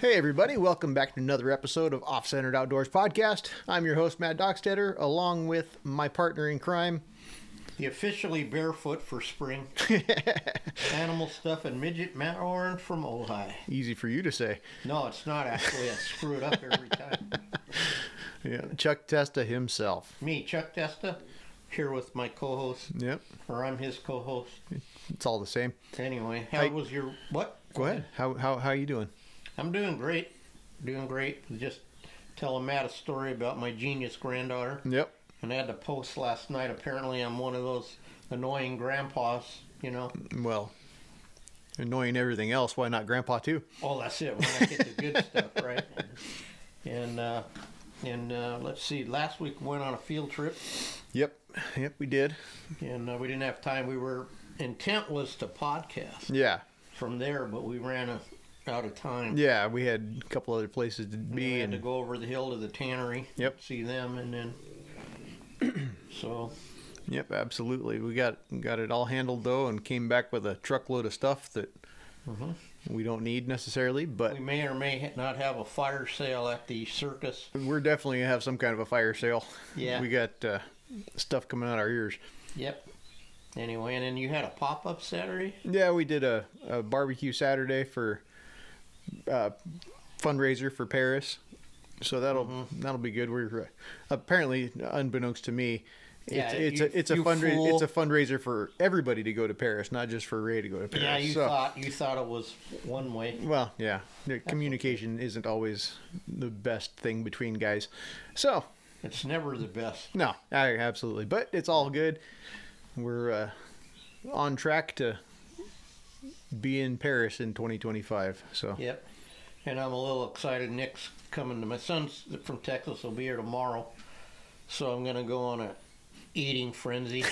Hey everybody, welcome back to another episode of Off-Centered Outdoors Podcast. I'm your host, Matt Dockstetter, along with my partner in crime, the officially barefoot for spring, animal stuff and midget Matt Oren from Ojai. Easy for you to say. No, it's not actually. I screw it up every time. Yeah, Chuck Testa himself. Me, Chuck Testa, here with my co-host. Yep. Or I'm his co-host. It's all the same. Anyway, how was your what? Go ahead. How you doing? I'm doing great. Doing great. Just telling Matt a story about my genius granddaughter. Yep. And I had to post last night. Apparently, I'm one of those annoying grandpas, you know. Well, annoying everything else. Why not grandpa too? Oh, that's it. When I get the good stuff, right? And let's see. Last week we went on a field trip. Yep, we did. And we didn't have time. Intent was to podcast. Yeah. From there, but we ran out of time. Yeah, we had a couple other places to be. We had to go over the hill to the tannery. Yep. See them, and then so. Yep, absolutely. We got it all handled though, and came back with a truckload of stuff that we don't need necessarily. But we may or may not have a fire sale at the circus. We're definitely gonna have some kind of a fire sale. Yeah. We got stuff coming out our ears. Yep. Anyway, and then you had a pop-up Saturday? Yeah, we did a barbecue Saturday for fundraiser for Paris. So that'll be good. We're apparently, unbeknownst to me, it's a fundraiser for everybody to go to Paris, not just for Ray to go to Paris. Yeah, you thought it was one way. Well, yeah, communication isn't always the best thing between guys, so it's never the best. No, absolutely, but it's all good. We're on track to be in Paris in 2025. So yep, and I'm a little excited. Nick's coming to my son's from Texas. Will be here tomorrow, so I'm gonna go on a eating frenzy.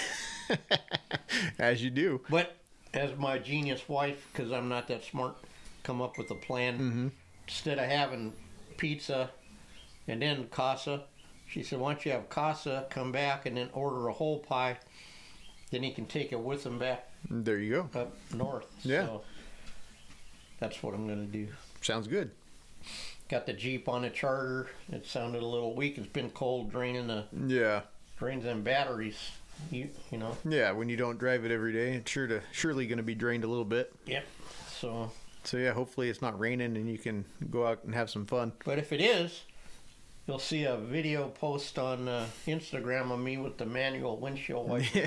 As you do. But as my genius wife, because I'm not that smart, come up with a plan. Instead of having pizza and then casa, she said, "Why don't you have casa, come back, and then order a whole pie? Then he can take it with him back." There you go. Up north. Yeah. So that's what I'm going to do. Sounds good. Got the Jeep on the charger. It sounded a little weak. It's been cold draining them batteries. You know. Yeah, when you don't drive it every day, it's surely going to be drained a little bit. Yep. So yeah, hopefully it's not raining and you can go out and have some fun. But if it is, you'll see a video post on Instagram of me with the manual windshield wiper.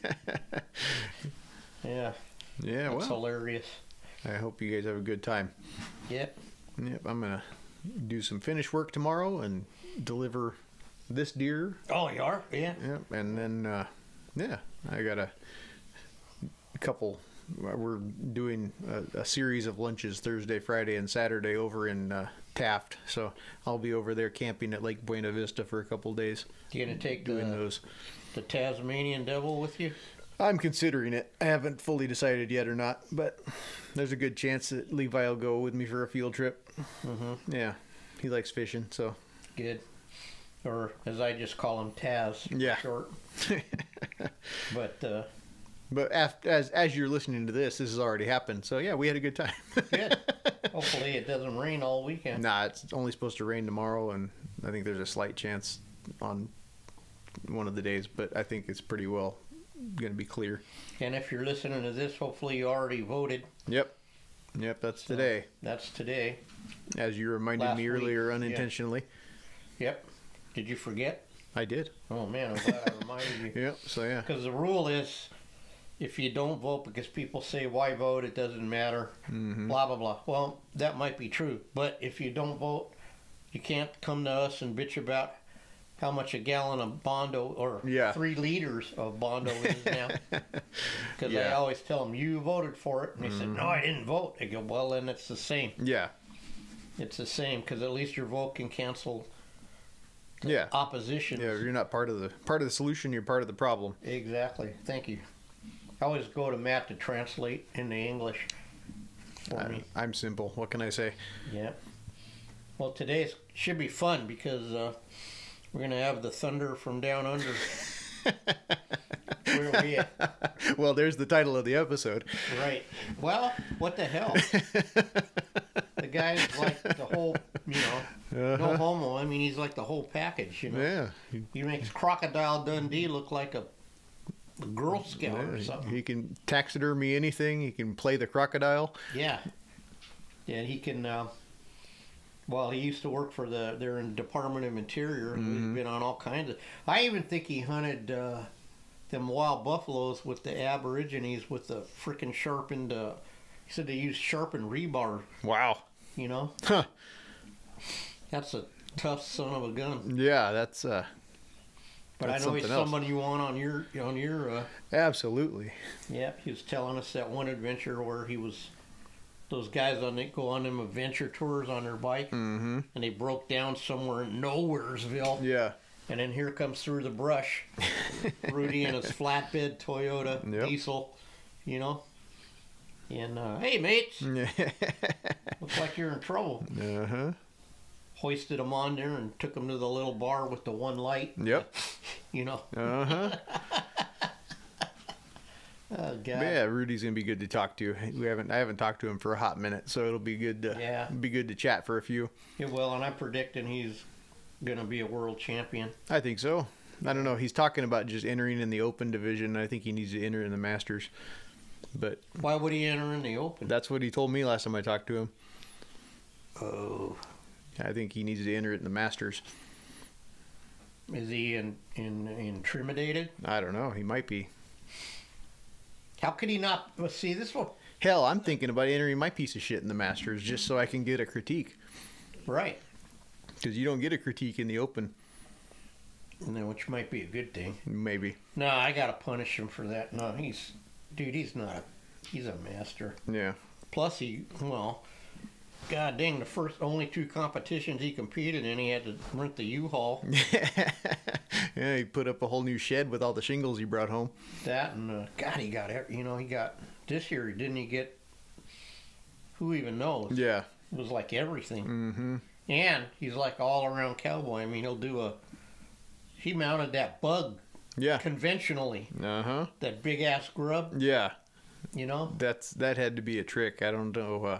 Yeah. Yeah, that's hilarious. I hope you guys have a good time. Yep. I'm going to do some finish work tomorrow and deliver this deer. Oh, you are? Yeah. Yep. And then, I got a couple. We're doing a series of lunches Thursday, Friday, and Saturday over in Taft. So I'll be over there camping at Lake Buena Vista for a couple of days. You going to take those. The Tasmanian devil with you? I'm considering it. I haven't fully decided yet or not, but there's a good chance that Levi will go with me for a field trip. Yeah, he likes fishing, so. Good. Or as I just call him, Taz. Yeah. Short. But as you're listening to this has already happened. So yeah, we had a good time. Good. Hopefully it doesn't rain all weekend. Nah, it's only supposed to rain tomorrow, and I think there's a slight chance on one of the days, but I think it's pretty well going to be clear. And if you're listening to this, hopefully you already voted. Yep, that's today. That's today. As you reminded me earlier unintentionally. Yeah. Yep. Did you forget? I did. Oh man, I'm glad I reminded you. Yep, so yeah. Because the rule is, if you don't vote because people say, why vote, it doesn't matter, blah, blah, blah. Well, that might be true. But if you don't vote, you can't come to us and bitch about how much a gallon of Bondo or 3 liters of Bondo is now. Because I always tell them, you voted for it. And they said, no, I didn't vote. I go, well, then it's the same. Yeah. It's the same because at least your vote can cancel opposition. Yeah, you're not part of the solution, you're part of the problem. Exactly. Thank you. I always go to Matt to translate into English for me. I'm simple. What can I say? Yeah. Well, today should be fun because we're going to have the thunder from down under. Where are we at? Well, there's the title of the episode. Right. Well, what the hell? The guy's like the whole, no homo. I mean, he's like the whole package, Yeah. He makes Crocodile Dundee look like a Girl Scout or Yeah, something. he can taxidermy anything. He can play the crocodile. Yeah. Yeah, he can. Well, he used to work for they're in Department of Interior, and he's been on all kinds of. I even think he hunted them wild buffaloes with the Aborigines with the frickin' sharpened. He said they used sharpened rebar. Wow. Huh. That's a tough son of a gun. Yeah, that's. But that's I know he's something else. somebody you want on your. Absolutely. Yeah, he was telling us that one adventure where he was. Those guys go on them adventure tours on their bike, and they broke down somewhere in Nowheresville. Yeah. And then here comes through the brush, Rudy in his flatbed Toyota diesel, And hey, mates, looks like you're in trouble. Uh-huh. Hoisted him on there and took him to the little bar with the one light. Yep. Oh God. Yeah, Rudy's gonna be good to talk to. I haven't talked to him for a hot minute, so it'll be good to chat for a few. Yeah, well, and I'm predicting he's gonna be a world champion. I think so. I don't know. He's talking about just entering in the open division. I think he needs to enter in the Masters. But why would he enter in the open? that's what he told me last time I talked to him. Oh. I think he needs to enter it in the Masters. Is he intimidated? I don't know. He might be. How could he not? Well, see, this one. Hell, I'm thinking about entering my piece of shit in the Masters just so I can get a critique. Right. Because you don't get a critique in the open. No, which might be a good thing. Maybe. No, I gotta punish him for that. No, he's not. He's a master. Yeah. Plus, God dang, the only 2 competitions he competed in, he had to rent the U-Haul. Yeah, he put up a whole new shed with all the shingles he brought home. That and God, he got this year. Didn't he get? Who even knows? Yeah. It was like everything. Mm-hmm. And he's like all around cowboy. I mean, he mounted that bug. Yeah. Conventionally. Uh-huh. That big ass grub. Yeah. That had to be a trick. I don't know.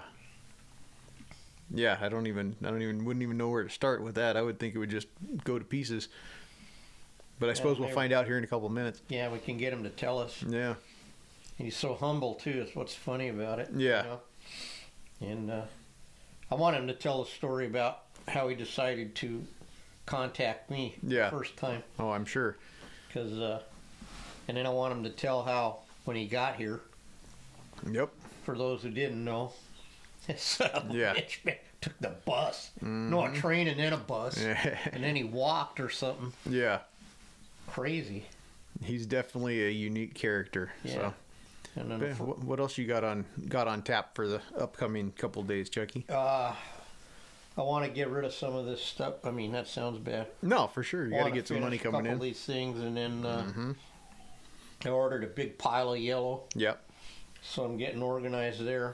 Yeah, wouldn't even know where to start with that. I would think it would just go to pieces. But I suppose we'll find out here in a couple of minutes. Yeah, we can get him to tell us. Yeah. He's so humble too. That's what's funny about it. Yeah. And I want him to tell a story about how he decided to contact me the first time. Oh, I'm sure. Because, and then I want him to tell how when he got here. Yep. For those who didn't know, son of a bitch, man, took the bus. Mm-hmm. No, a train and then a bus. And then he walked or something. Yeah. Crazy. He's definitely a unique character. Yeah. So. And then what else you got on tap for the upcoming couple of days, Chucky? I want to get rid of some of this stuff. I mean, that sounds bad. No, for sure. You got to get some money coming in. A couple of these things, and then I ordered a big pile of yellow. Yep. So I'm getting organized there.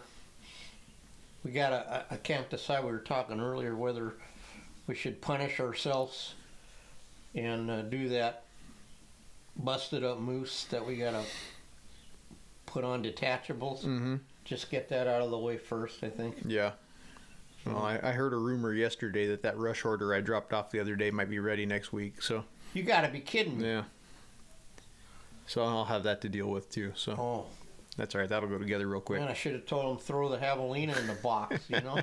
We got I can't decide. We were talking earlier whether we should punish ourselves and do that busted up moose that we got to put on detachables. Mm-hmm. Just get that out of the way first, I think. Yeah. Well, I heard a rumor yesterday that rush order I dropped off the other day might be ready next week. So you got to be kidding me. Yeah. So I'll have that to deal with too. So that's all right. That'll go together real quick. Man, I should have told him throw the javelina in the box.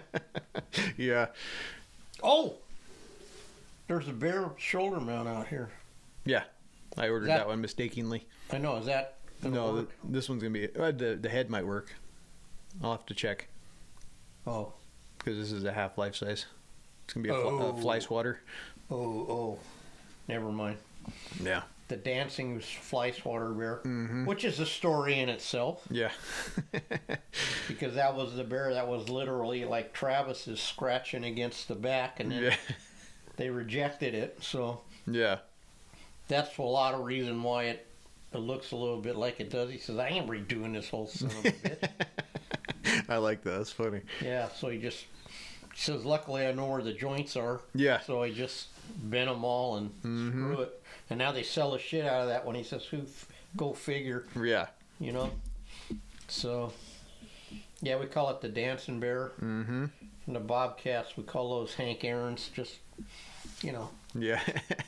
Yeah. Oh, there's a bear shoulder mount out here. Yeah, I ordered that one mistakenly. I know. Is that no? This one's gonna be the head might work. I'll have to check. Oh. Because this is a half life size. It's gonna be a fly swatter. Oh, never mind. Yeah. The dancing fly swatter bear, mm-hmm. which is a story in itself. Yeah. Because that was the bear that was literally like Travis is scratching against the back, and then they rejected it. So yeah, that's a lot of reason why it looks a little bit like it does. He says, "I ain't redoing this whole son of a bitch." I like that. That's funny. Yeah, so he says, luckily I know where the joints are. Yeah. So I just bent them all and screw it. And now they sell the shit out of that when he says, go figure. Yeah. So, yeah, we call it the dancing bear. Mm-hmm. And the Bobcats, we call those Hank Aaron's, just, you know. Yeah.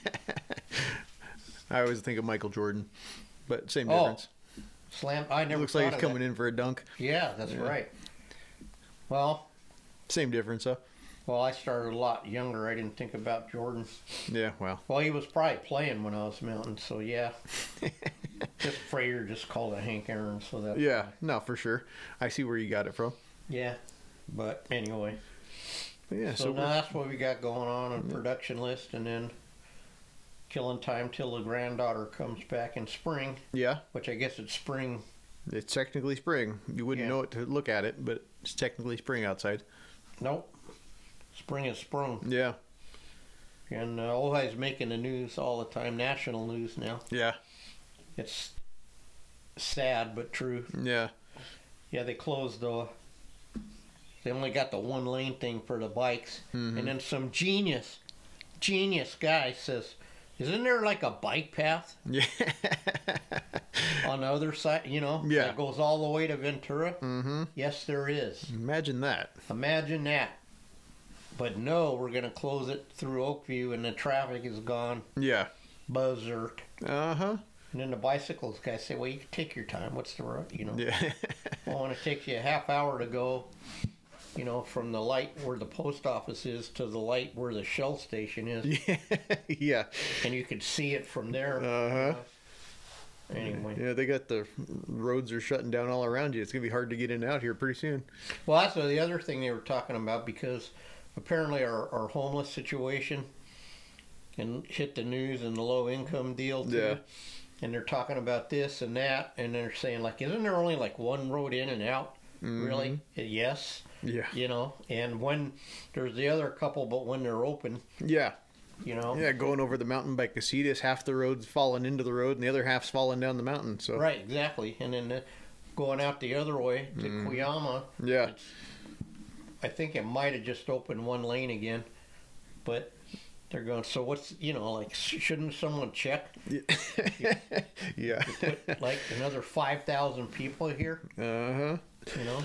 I always think of Michael Jordan, but same difference. Slam. I never Looks thought like he's of coming that. in for a dunk. Yeah, that's right. Well, Same difference, huh? well, I started a lot younger. I didn't think about Jordan. Yeah, well. Well, he was probably playing when I was mountain, so yeah. Just Frater just called it Hank Aaron, so that. Yeah, no, for sure. I see where you got it from. Yeah. But anyway. But yeah, So now that's what we got going on production list, and then killing time till the granddaughter comes back in spring, yeah, which I guess it's spring. it's technically spring. You wouldn't Yeah. know it to look at it, but it's technically spring outside. Nope. Spring is sprung. Yeah, And Ojai's making the news all the time, national news now. yeah, It's sad but true. yeah. Yeah, they closed the. They only got the one lane thing for the bikes, and then some genius guy says, "Isn't there like a bike path Yeah. on the other side? You know, Yeah. that goes all the way to Ventura." Mm-hmm. Yes, there is. Imagine that. Imagine that. But no, we're gonna close it through Oakview, and the traffic is gone Yeah. berserk. Uh-huh. And then the bicycles guy say, "Well, you can take your time. What's the road? You know, Yeah. well, when it takes you a half hour to go, you know, from the light where the post office is to the light where the Shell station is, Yeah. and you could see it from there." Uh-huh. Anyway, Yeah, they got the roads are shutting down all around you. It's going to be hard to get in and out here pretty soon. well, that's the other thing they were talking about, because apparently our homeless situation and hit the news and the low income deal too. Yeah. And they're talking about this and that, and they're saying, like, isn't there only like one road in and out? Really? Yes. Yeah. You know, and when there's the other couple, but when they're open, Yeah. you know. Yeah, going over the mountain by Casitas, half the road's falling into the road and the other half's falling down the mountain. So Right, exactly. And then going out the other way to Cuyama, yeah. I think it might have just opened one lane again, but they're going, so what's, you know, like, shouldn't someone check? Yeah. Put like another 5,000 people here, Uh-huh. you know?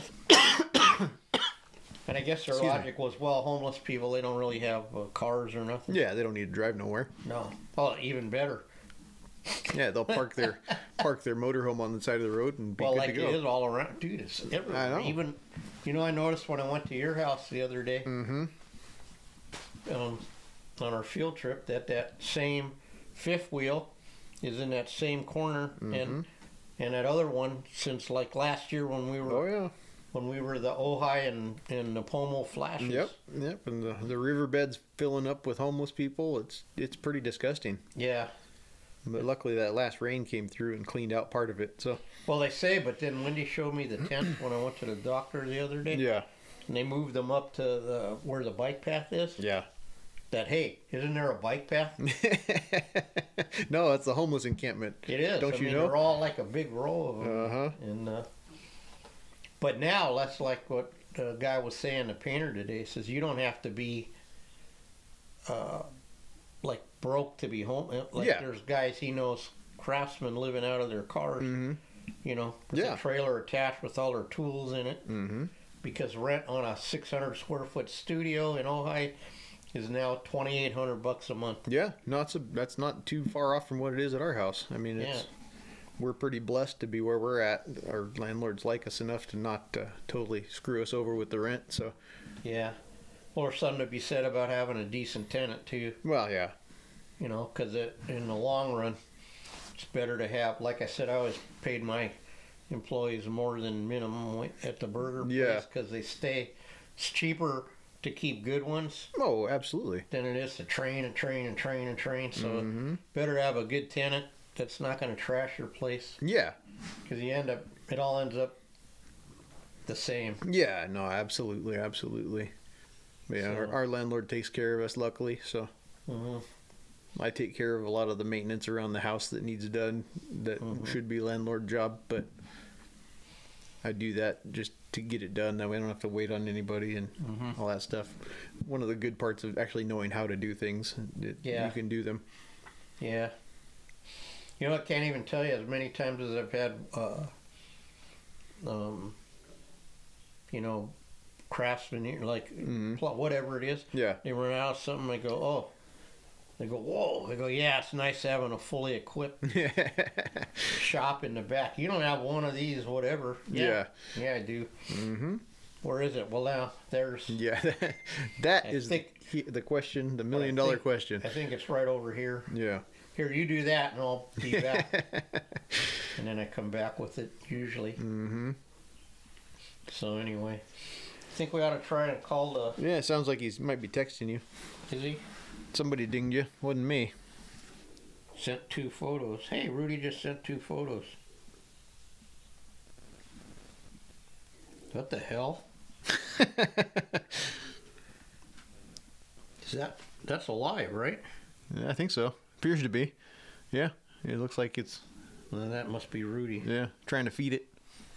And I guess their Excuse me. logic was, well, homeless people, they don't really have cars or nothing. Yeah, they don't need to drive nowhere. No. Oh, even better. Yeah, they'll park their motorhome on the side of the road and be Well, good like to go. it is all around. Dude, it's everywhere. I know. Even, you know, I noticed when I went to your house the other day, on our field trip, that same fifth wheel is in that same corner, and that other one, since like last year when we were Oh yeah. when we were the Ojai and the Pomo flashes. Yep. And the riverbed's filling up with homeless people. It's pretty disgusting. Yeah. But luckily that last rain came through and cleaned out part of it. So Well, they say, but then Wendy showed me the tent when I went to the doctor the other day. yeah. And they moved them up to where the bike path is. Yeah. That, hey, isn't there a bike path? No, it's the homeless encampment. It is. Don't I you mean, know? They're all like a big row of them. Uh-huh. And but now that's like what the guy was saying, the painter today. Says you don't have to be like broke to be home. Like Yeah. there's guys he knows, craftsmen living out of their cars. You know, with Yeah. a trailer attached with all their tools in it. Mm-hmm. Because rent on a 600 square foot studio in Ojai is now $2,800 a month. Yeah, that's not too far off from what it is at our house. I mean, we're pretty blessed to be where we're at. Our landlords like us enough to not totally screw us over with the rent. So, Yeah. Well, there's something to be said about having a decent tenant too. well, yeah, You know, because in the long run, it's better to have. Like I said, I always paid my employees more than minimum at the burger place Yeah. because they stay. It's cheaper to keep good ones oh, absolutely. than it is to train and train and train and train. So better to have a good tenant that's not going to trash your place, Yeah, because it all ends up the same. yeah, no, absolutely, absolutely. But yeah, So- our landlord takes care of us, luckily. So hmm I take care of a lot of the maintenance around the house that needs done. That should be landlord job, but I do that just to get it done. That way I don't have to wait on anybody and all that stuff. One of the good parts of actually knowing how to do things, Yeah. you can do them. Yeah. You know, I can't even tell you as many times as I've had, you know, Craftsman, like whatever it is. Yeah. They run out of something. They go, oh. They go, whoa. They go, yeah, it's nice having a fully equipped shop in the back. You don't have one of these, whatever. Yeah, I do. Mm-hmm. Where is it? Well, now, there's... Yeah, that is the question, the $1 million question. I think it's right over here. Yeah. Here, you do that, and I'll be back. And then I come back with it, usually. Mm-hmm. So, anyway. I think we ought to try and call the... Yeah, it sounds like he might be texting you. Is he? Somebody dinged you. Wasn't me. Sent 2 photos. Hey, Rudy just sent 2 photos. What the hell? That's alive, right? Yeah, I think so. Appears to be. Yeah. It looks like it's... Well, that must be Rudy. Yeah, trying to feed it.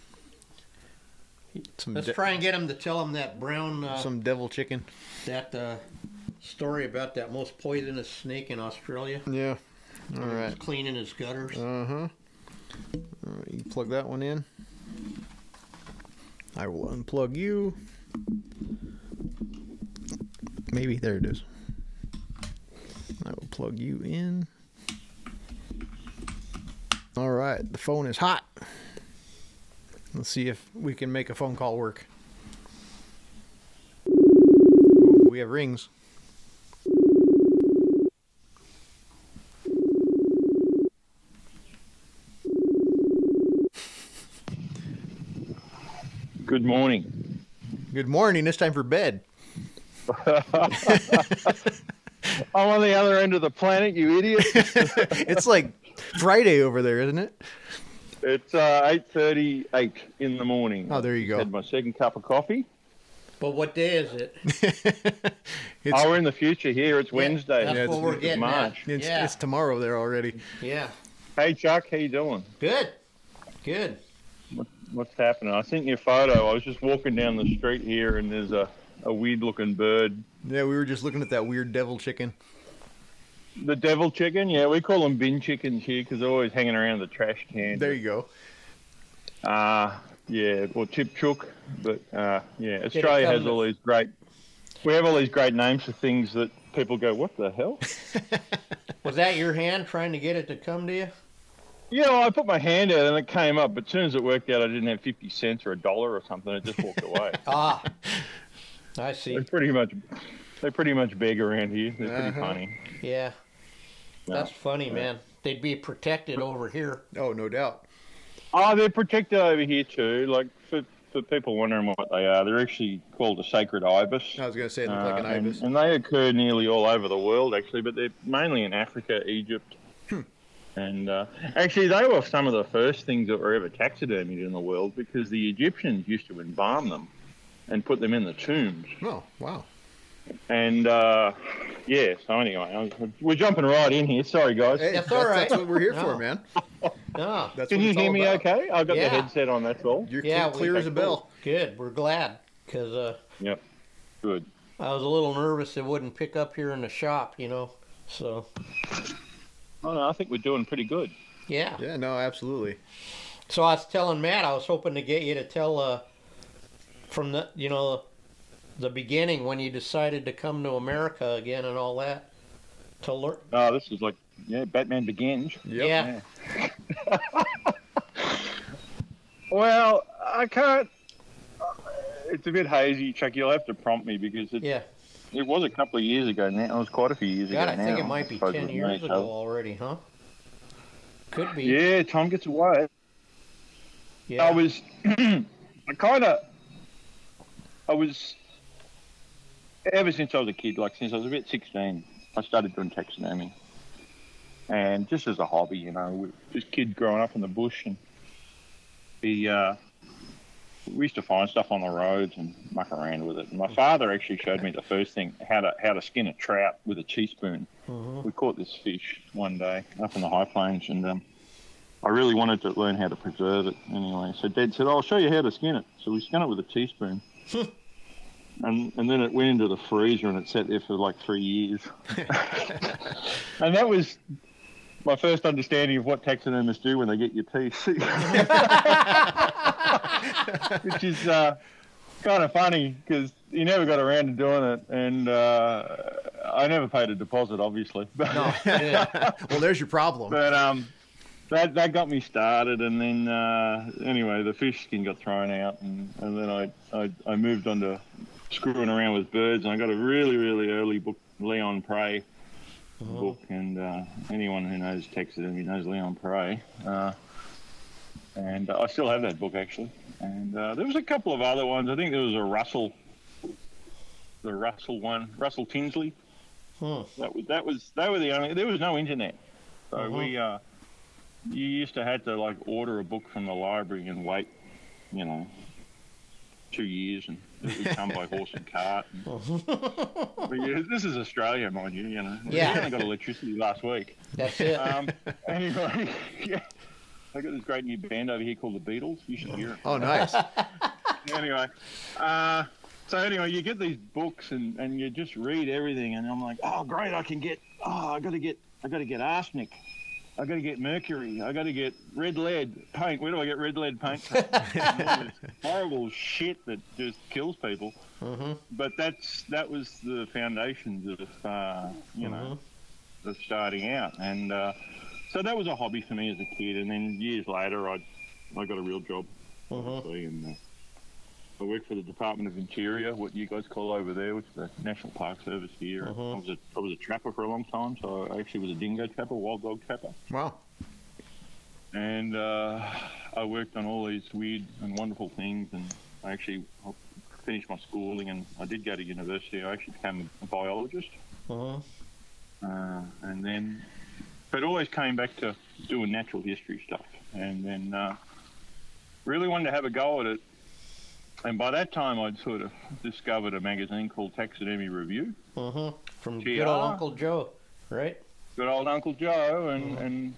Let's try and get him to tell him that brown... some devil chicken. That story about that most poisonous snake in Australia. Yeah. All right. He was cleaning his gutters. Uh-huh. All right, you plug that one in. I will unplug you. Maybe. There it is. I will plug you in. All right. The phone is hot. Let's see if we can make a phone call work. Ooh, we have rings. Good morning. Good morning. It's time for bed. I'm on the other end of the planet, you idiot. It's like Friday over there, isn't it? It's 8:38 in the morning. Oh, there you go. Had my second cup of coffee. But what day is it? We're in the future here. It's Wednesday. That's what we're getting March. at. It's tomorrow there already. Yeah. Hey, Chuck, how you doing? Good. Good. What's happening? I sent you a photo. I was just walking down the street here, and there's a weird-looking bird. Yeah, we were just looking at that weird devil chicken. The devil chicken? Yeah, we call them bin chickens here because they're always hanging around the trash can. There you go. Yeah, or chip chook. But, yeah, Australia has all these great... We have all these great names for things that people go, what the hell? Was that your hand trying to get it to come to you? Yeah, well, I put my hand out and it came up, but as soon as it worked out I didn't have 50 cents or $1 or something, it just walked away. I see. They pretty much beg around here. They're pretty funny. Yeah. That's funny, man. They'd be protected over here. Oh, no doubt. Oh, they're protected over here too. Like, for people wondering what they are, they're actually called a sacred ibis. I was going to say it looked like an ibis. And they occur nearly all over the world, actually, but they're mainly in Africa, Egypt. And actually, they were some of the first things that were ever taxidermied in the world because the Egyptians used to embalm them and put them in the tombs. Oh, wow. And, yeah, so anyway, we're jumping right in here. Sorry, guys. Hey, that's all right. That's what we're here for, man. No. Can you hear me okay? I've got the headset on, that's all. You're clear as a bell. Good. We're glad because yep. Good. I was a little nervous it wouldn't pick up here in the shop, so... Oh, no, I think we're doing pretty good. Yeah. Yeah, no, absolutely. So I was telling Matt, I was hoping to get you to tell from the, the beginning when you decided to come to America again and all that. To learn. Oh, this is like, Batman Begins. Yep. Yeah. Well, I can't. It's a bit hazy, Chuck. You'll have to prompt me because it was a couple of years ago now. It was quite a few years ago now. I think it might be 10 years ago already, huh? Could be. Yeah, time gets away. Yeah. I was, ever since I was a kid, like since I was about 16, I started doing taxidermy. And just as a hobby, just kids growing up in the bush, and we used to find stuff on the roads and muck around with it. And my father actually showed me the first thing, how to skin a trout with a teaspoon. Mm-hmm. We caught this fish one day up in the high plains, and I really wanted to learn how to preserve it anyway. So Dad said, I'll show you how to skin it. So we skin it with a teaspoon. And then it went into the freezer and it sat there for like 3 years. And that was my first understanding of what taxidermists do when they get your teeth. Which is kind of funny because you never got around to doing it, and I never paid a deposit, obviously. No. Yeah. Well, there's your problem. But that got me started, and then anyway, the fish skin got thrown out, and then I moved on to screwing around with birds, and I got a really, really early book, Leon Prey book, and anyone who knows taxidermy knows Leon Prey. And I still have that book, actually. And there was a couple of other ones. I think there was a Russell one, Russell Tinsley. Huh. They were the only. There was no internet, so we you used to have to like order a book from the library and wait, 2 years, and it would come by horse and cart. But yeah, this is Australia, mind you. Yeah. We only got electricity last week. That's it. Anyway, yeah. I got this great new band over here called the Beatles. You should hear it. Oh, nice. Anyway, so anyway, you get these books and you just read everything, and I'm like, oh great, I got to get arsenic, I got to get mercury, I got to get red lead paint. Where do I get red lead paint from? And all this horrible shit that just kills people. But that was the foundations of of starting out, and so that was a hobby for me as a kid. And then years later, I got a real job, obviously, and I worked for the Department of Interior, what you guys call over there, which is the National Park Service here. I was a trapper for a long time, so I actually was a dingo trapper, wild dog trapper. Wow. And I worked on all these weird and wonderful things, and I actually finished my schooling, and I did go to university. I actually became a biologist. And then, but always came back to doing natural history stuff, and then really wanted to have a go at it. And by that time, I'd sort of discovered a magazine called Taxidermy Review. From GR. good old Uncle Joe, right? Good old Uncle Joe, and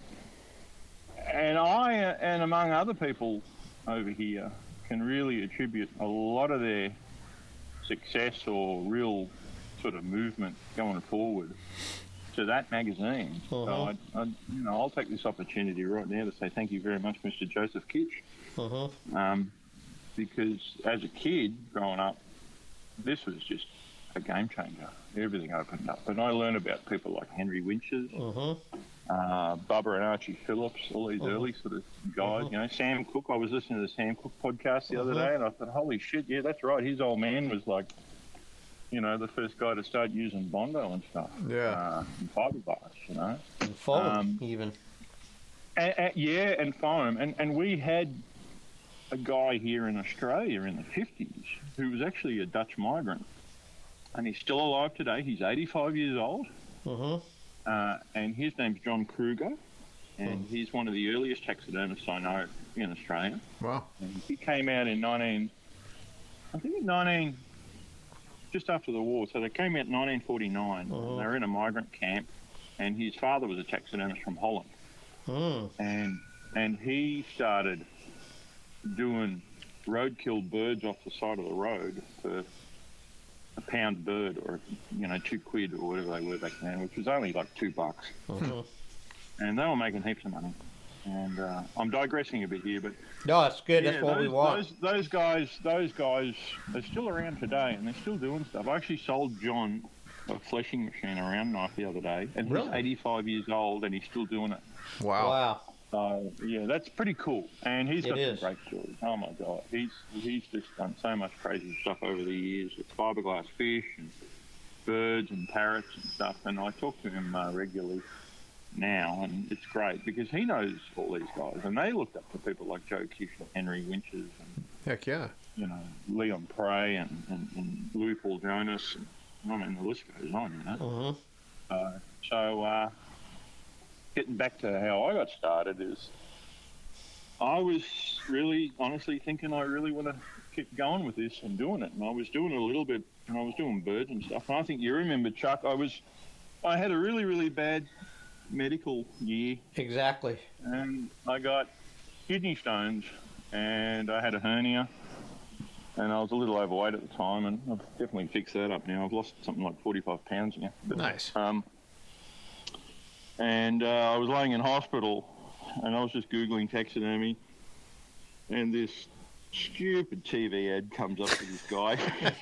I, and among other people over here, can really attribute a lot of their success or real sort of movement going forward to that magazine. So I'll take this opportunity right now to say thank you very much, Mr. Joseph Kitch. Because as a kid growing up, this was just a game changer. Everything opened up, and I learned about people like Henry Winches, Bubba and Archie Phillips, all these early sort of guys. Sam Cooke. I was listening to the Sam Cooke podcast the other day, and I thought, holy shit, yeah, that's right. His old man was like, the first guy to start using Bondo and stuff. Yeah. And fiberglass, And foam, even. And foam. And we had a guy here in Australia in the 50s who was actually a Dutch migrant. And he's still alive today. He's 85 years old. And his name's John Kruger. And he's one of the earliest taxidermists I know in Australia. Wow. And he came out in just after the war. So they came out in 1949. They were in a migrant camp. And his father was a taxidermist from Holland. And he started doing roadkill birds off the side of the road for a pound bird, or £2 or whatever they were back then, which was only like $2. And they were making heaps of money. And I'm digressing a bit here, but no, it's good. That's what we want. Those guys are still around today, and they're still doing stuff. I actually sold John a fleshing machine, a round knife, the other day, and he's 85 years old, and he's still doing it. Wow. So yeah, that's pretty cool, and he's got some great stories. Oh my god, he's just done so much crazy stuff over the years with fiberglass fish and birds and parrots and stuff. And I talk to him regularly now, and it's great because he knows all these guys, and they looked up to people like Joe Kish and Henry Winches, and Heck yeah. Leon Prey and Louis Paul Jonas. And, the list goes on, So getting back to how I got started is I was really honestly thinking I really want to keep going with this and doing it. And I was doing it a little bit, and I was doing birds and stuff. And I think you remember, Chuck, I had a really, really bad medical year. Exactly. And I got kidney stones, and I had a hernia, and I was a little overweight at the time, and I've definitely fixed that up now. I've lost something like 45 pounds now. But, Nice. And I was laying in hospital, and I was just Googling taxidermy, and this stupid TV ad comes up for this guy.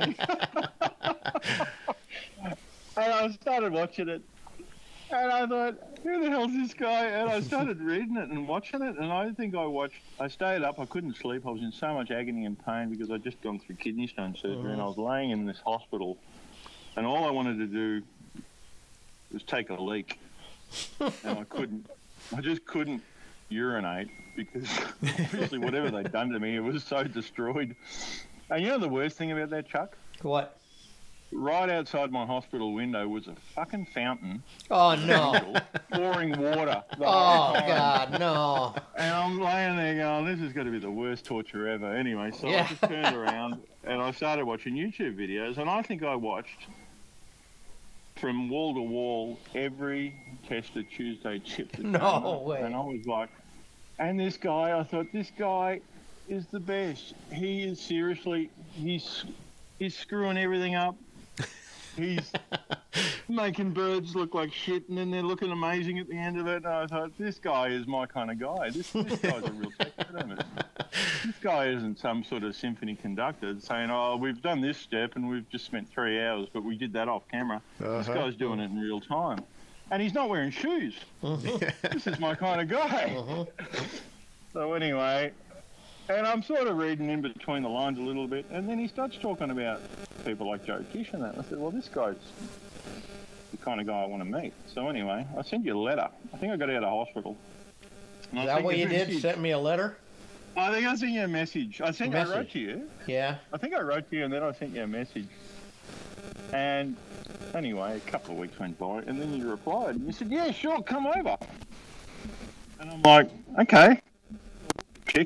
And I started watching it, and I thought, who the hell's this guy? And I started reading it and watching it, and I think I stayed up, I couldn't sleep, I was in so much agony and pain because I'd just gone through kidney stone surgery, and I was laying in this hospital, and all I wanted to do was take a leak, and I just couldn't urinate because obviously whatever they'd done to me, it was so destroyed. And you know the worst thing about that, Chuck? What? Right outside my hospital window was a fucking fountain. Oh, no. Pouring water. Oh, God, no. And I'm laying there going, this is going to be the worst torture ever. Anyway, so I just turned around and I started watching YouTube videos, and I think I watched from wall to wall every Tester Tuesday chip that No came up. way. And I was like, and this guy, I thought, this guy is the best. He is seriously, he's screwing everything up. He's making birds look like shit, and then they're looking amazing at the end of it. And I thought, this guy is my kind of guy. This guy's a real taxidermist. This guy isn't some sort of symphony conductor saying, oh, we've done this step and we've just spent 3 hours, but we did that off camera. This guy's doing it in real time. And he's not wearing shoes. This is my kind of guy. So anyway, and I'm sort of reading in between the lines a little bit, and then he starts talking about people like Joe Kish and that. I said, well, this guy's the kind of guy I want to meet. So anyway, I sent you a letter. I think I got out of hospital. Is that what you did? Sent me a letter? I think I sent you a message. I wrote to you. Yeah. I think I wrote to you, and then I sent you a message. And anyway, a couple of weeks went by, and then you replied. And you said, yeah, sure, come over. And I'm like, okay. Check.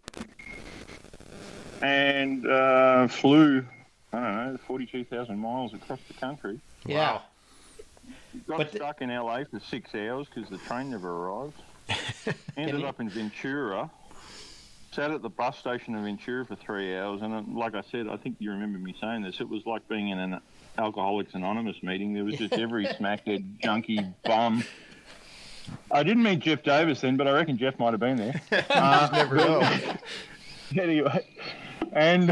And flew, I don't know, 42,000 miles across the country. Yeah. Got stuck in LA for 6 hours because the train never arrived. Ended up in Ventura. Sat at the bus station in Ventura for 3 hours. And like I said, I think you remember me saying this, it was like being in an Alcoholics Anonymous meeting. There was just every smackhead, junkie, bum. I didn't meet Jeff Davis then, but I reckon Jeff might have been there. Never know. Anyway, and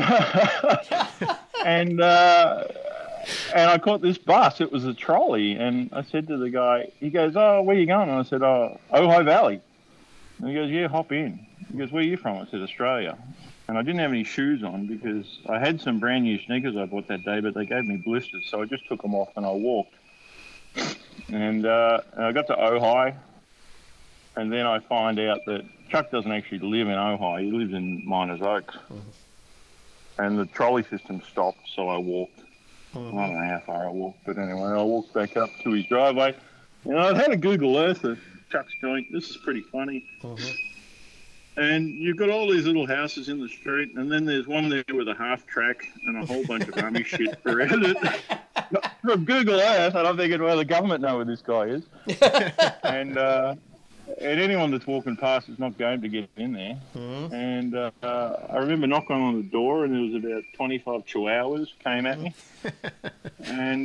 and I caught this bus. It was a trolley, and I said to the guy, he goes, "Oh, where you going?" And I said, "Oh, Ojai Valley." And he goes, "Yeah, hop in." He goes, "Where are you from?" I said, "Australia." And I didn't have any shoes on because I had some brand new sneakers I bought that day, but they gave me blisters, so I just took them off and I walked. And I got to Ojai, and then I find out that Chuck doesn't actually live in Ojai. He lives in Miners Oaks. And the trolley system stopped, so I walked. I don't know how far I walked, but anyway, I walked back up to his driveway. And I'd had a Google Earth of Chuck's joint. This is pretty funny. And you've got all these little houses in the street, and then there's one there with a half track and a whole bunch of army shit around it. From Google Earth, and I'm thinking, well, the government know where this guy is. And anyone that's walking past is not going to get in there. And I remember knocking on the door, and there was about 25 chihuahuas came at me. And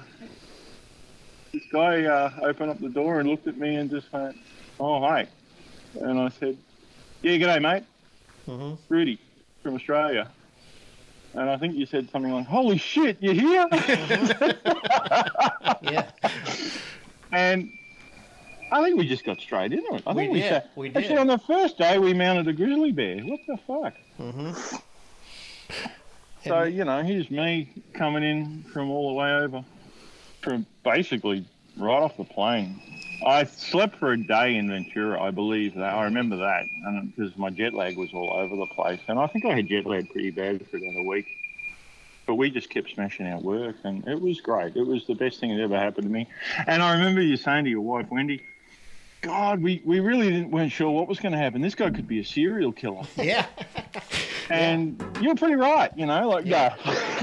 this guy opened up the door and looked at me and just went, "Oh, hi." And I said, "Yeah, g'day, mate. Rudy from Australia." And I think you said something like, "Holy shit, you're here?" Yeah. And I think we just got straight into it. I think we did. Actually, on the first day, we mounted a grizzly bear. What the fuck? So, you know, here's me coming in from all the way over, from basically right off the plane. I slept for a day in Ventura, I believe that. I remember that, because my jet lag was all over the place. And I think I had jet lag pretty bad for about a week. But we just kept smashing out work, and it was great. It was the best thing that ever happened to me. And I remember you saying to your wife, Wendy, God, we really weren't sure what was going to happen. This guy could be a serial killer. Yeah. And you're pretty right, you know, like, no.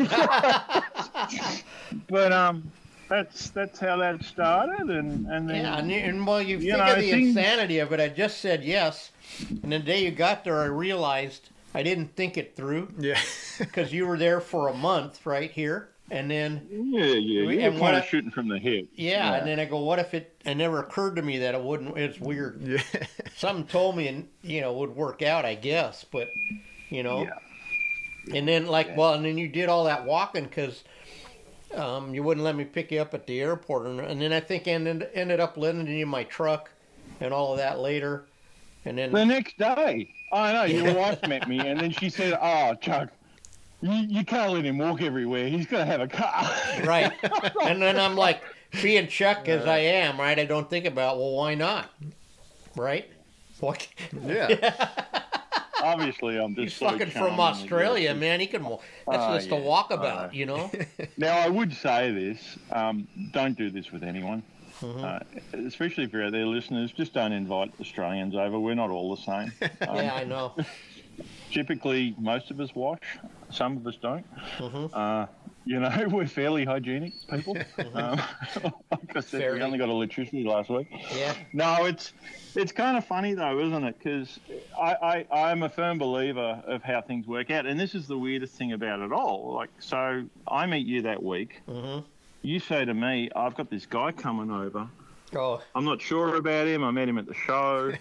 But that's how that started, and then and well, you figure the insanity of it. I just said yes, and the day you got there, I realized I didn't think it through. Yeah, because you were there for a month right here, and then you were kind of shooting from the hip. Yeah, and then I go, what if it never occurred to me that it wouldn't? It's weird. Yeah, something told me, and would work out, I guess, but. Yeah. And then, and then you did all that walking because you wouldn't let me pick you up at the airport. And then I think ended up lending you my truck and all of that later. And then the next day, I know, your wife met me, and then she said, "Oh, Chuck, you can't let him walk everywhere. He's got to have a car." Right. And then I'm like, being Chuck as I am, right, I don't think about, well, why not? Right? What? Yeah. Obviously, I'm just He's fucking from Australia, man. He can walk. That's just a walkabout, you know? Now, I would say this. Don't do this with anyone. Especially if you're out there, listeners, just don't invite Australians over. We're not all the same. Yeah, I know. Typically, most of us wash. Some of us don't. You know, we're fairly hygienic people. Like I said, we only got electricity last week. Yeah. No, it's kind of funny though, isn't it? Because I'm a firm believer of how things work out, and this is the weirdest thing about it all. Like, so I meet you that week. You say to me, "I've got this guy coming over. Oh. I'm not sure about him. I met him at the show.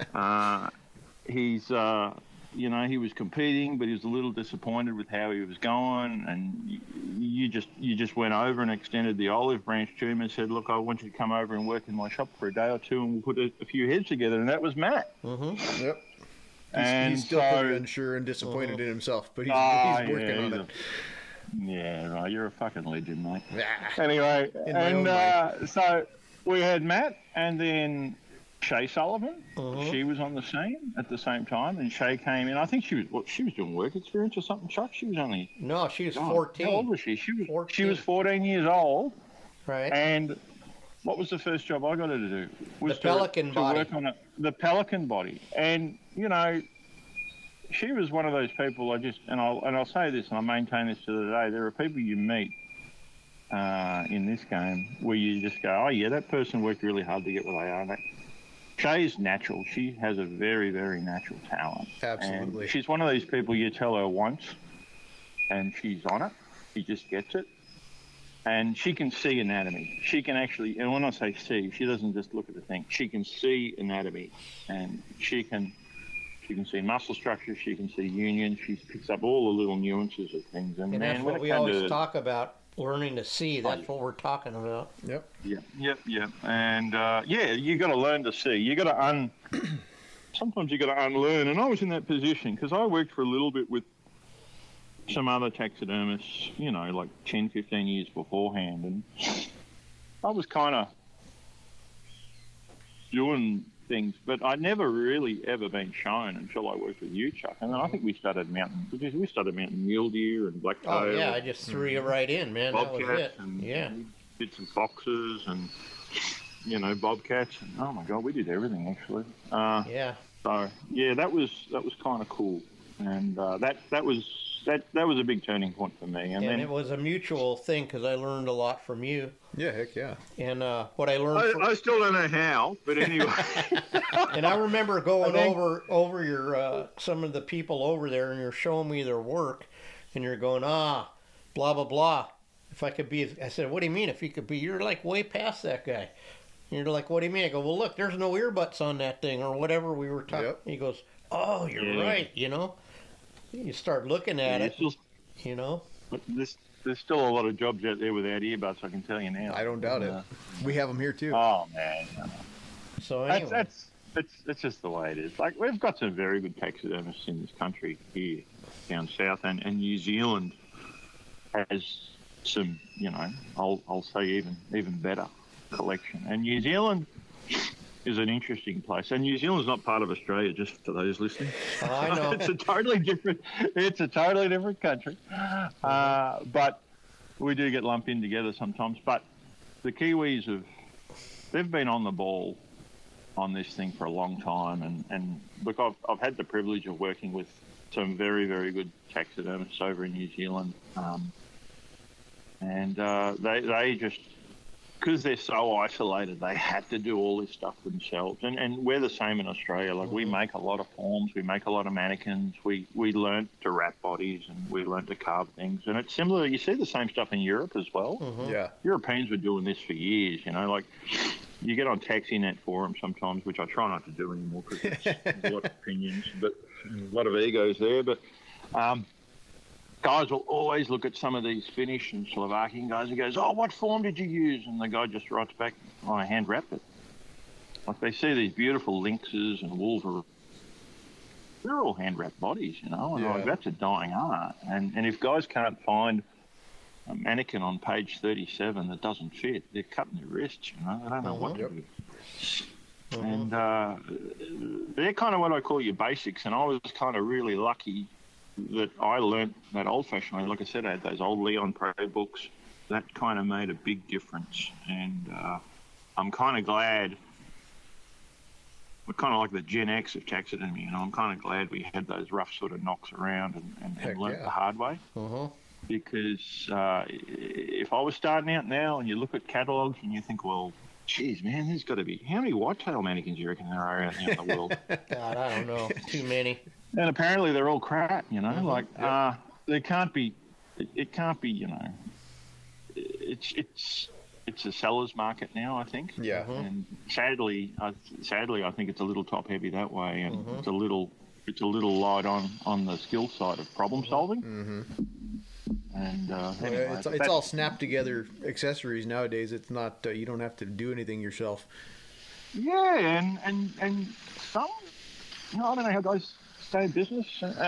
He's you know, he was competing, but he was a little disappointed with how he was going. And you just went over and extended the olive branch to him and said, "Look, I want you to come over and work in my shop for a day or two, and we'll put a few heads together." And that was Matt. Yep. And he's still so, pretty unsure and disappointed in himself, but he's working on it. Yeah, right. You're a fucking legend, mate. Ah, Anyway, and so we had Matt, and then Shay Sullivan. She was on the scene at the same time, and Shay came in. I think she was doing work experience or something. Chuck, she was only she was 14. How old was she? She was 14. She was 14 years old. Right. And what was the first job I got her to do? Was the Pelican body. To work on the Pelican body, and you know. She was one of those people. I'll say this, and I maintain this to the day. There are people you meet in this game where you just go, "Oh yeah, that person worked really hard to get where they are." Shay's natural. She has a very, very natural talent. Absolutely. And she's one of these people you tell her once, and she's on it. She just gets it, and she can see anatomy. She can actually, and when I say see, she doesn't just look at the thing. She can see anatomy, and she can see muscle structure. She can see union. She picks up all the little nuances of things. And man, that's what we always talk about, learning to see. That's what we're talking about. Yep. Yep. And you got to learn to see. You got to sometimes you got to unlearn. And I was in that position because I worked for a little bit with some other taxidermists, you know, like 10, 15 years beforehand. And I was kind of doing things, but I'd never really ever been shown until I worked with you, Chuck. And then I think we started mountain mule deer and blacktail. Oh yeah, I just threw you right in, man. That was it. And yeah. We did some foxes and bobcats. And, oh my God, we did everything actually. Yeah. So yeah, that was kind of cool, and that was a big turning point for me. And then it was a mutual thing because I learned a lot from you. Yeah, heck yeah. And what I learned, I still don't know how, but anyway. And I remember going over your some of the people over there, and you're showing me their work, and you're going, blah blah blah. If I could be, I said, what do you mean? If you could be, you're like way past that guy. And you're like, what do you mean? I go, well, look, there's no earbuds on that thing, or whatever we were talking. Yep. He goes, oh, you're right. You know, you start looking at it. You know, but there's still a lot of jobs out there without earbuds. I can tell you now. I don't doubt it. We have them here too. Oh man. So anyway, that's just the way it is. Like, we've got some very good taxidermists in this country here down south, and New Zealand has some, you know, I'll say even better collection. And New Zealand is an interesting place. And New Zealand's not part of Australia, just for those listening. Oh, I know. It's a totally different country. But we do get lumped in together sometimes. But the Kiwis they've been on the ball on this thing for a long time. And look, I've had the privilege of working with some very, very good taxidermists over in New Zealand. And they just, because they're so isolated, they had to do all this stuff themselves. And we're the same in Australia. Like, we make a lot of forms, we make a lot of mannequins, we learnt to wrap bodies, and we learnt to carve things. And it's similar, you see the same stuff in Europe as well. Yeah. Europeans were doing this for years, you know, like you get on TaxiNet forums sometimes, which I try not to do anymore because there's a lot of opinions, but a lot of egos there. But guys will always look at some of these Finnish and Slovakian guys and goes, "Oh, what form did you use?" And the guy just writes back, "Oh, I hand wrapped it." Like they see these beautiful lynxes and wolverines. They're all hand wrapped bodies, you know, and Yeah. like, that's a dying art. And if guys can't find a mannequin on page 37 that doesn't fit, they're cutting their wrists, you know, they don't know what to do. And they're kind of what I call your basics. And I was kind of really lucky that I learnt that old-fashioned way. Like I said, I had those old Leon Pro books. That kind of made a big difference. And I'm kind of glad. We're kind of like the Gen X of taxidermy, you know. I'm kind of glad we had those rough sort of knocks around and learnt the hard way. Because if I was starting out now and you look at catalogues and you think, well, geez, man, there's got to be... How many whitetail mannequins do you reckon there are out there in the world? God, I don't know. Too many. And apparently they're all crap, you know. There can't be... It can't be, you know... It's a seller's market now, I think. Yeah. And sadly, I think it's a little top heavy that way, and it's a little light on the skill side of problem solving. And anyway, it's all snap together accessories nowadays. It's not you don't have to do anything yourself. Yeah, and some, you know, I don't know how guys stay in business, and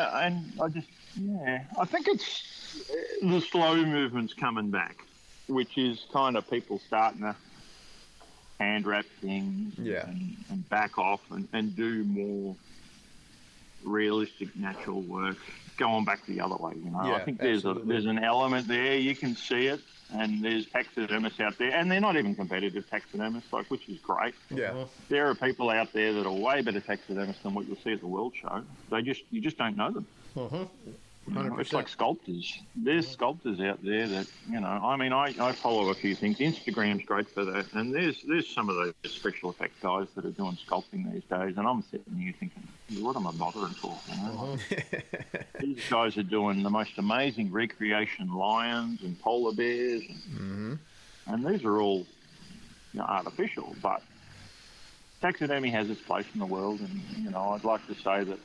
I think it's the slow movement's coming back, which is kind of people starting to hand wrap things and back off and do more realistic natural work, going back the other way, you know. I think there's an element there, you can see it, and there's taxidermists out there, and they're not even competitive taxidermists, like, which is great. There are people out there that are way better taxidermists than what you'll see at the World Show. You just don't know them. You know, it's like sculptors. There's sculptors out there that, you know, I mean, I follow a few things. Instagram's great for that. And there's some of those special effects guys that are doing sculpting these days. And I'm sitting here thinking, what am I bothering for? You know? These guys are doing the most amazing recreation lions and polar bears. And these are all, you know, artificial. But taxidermy has its place in the world. And, you know, I'd like to say that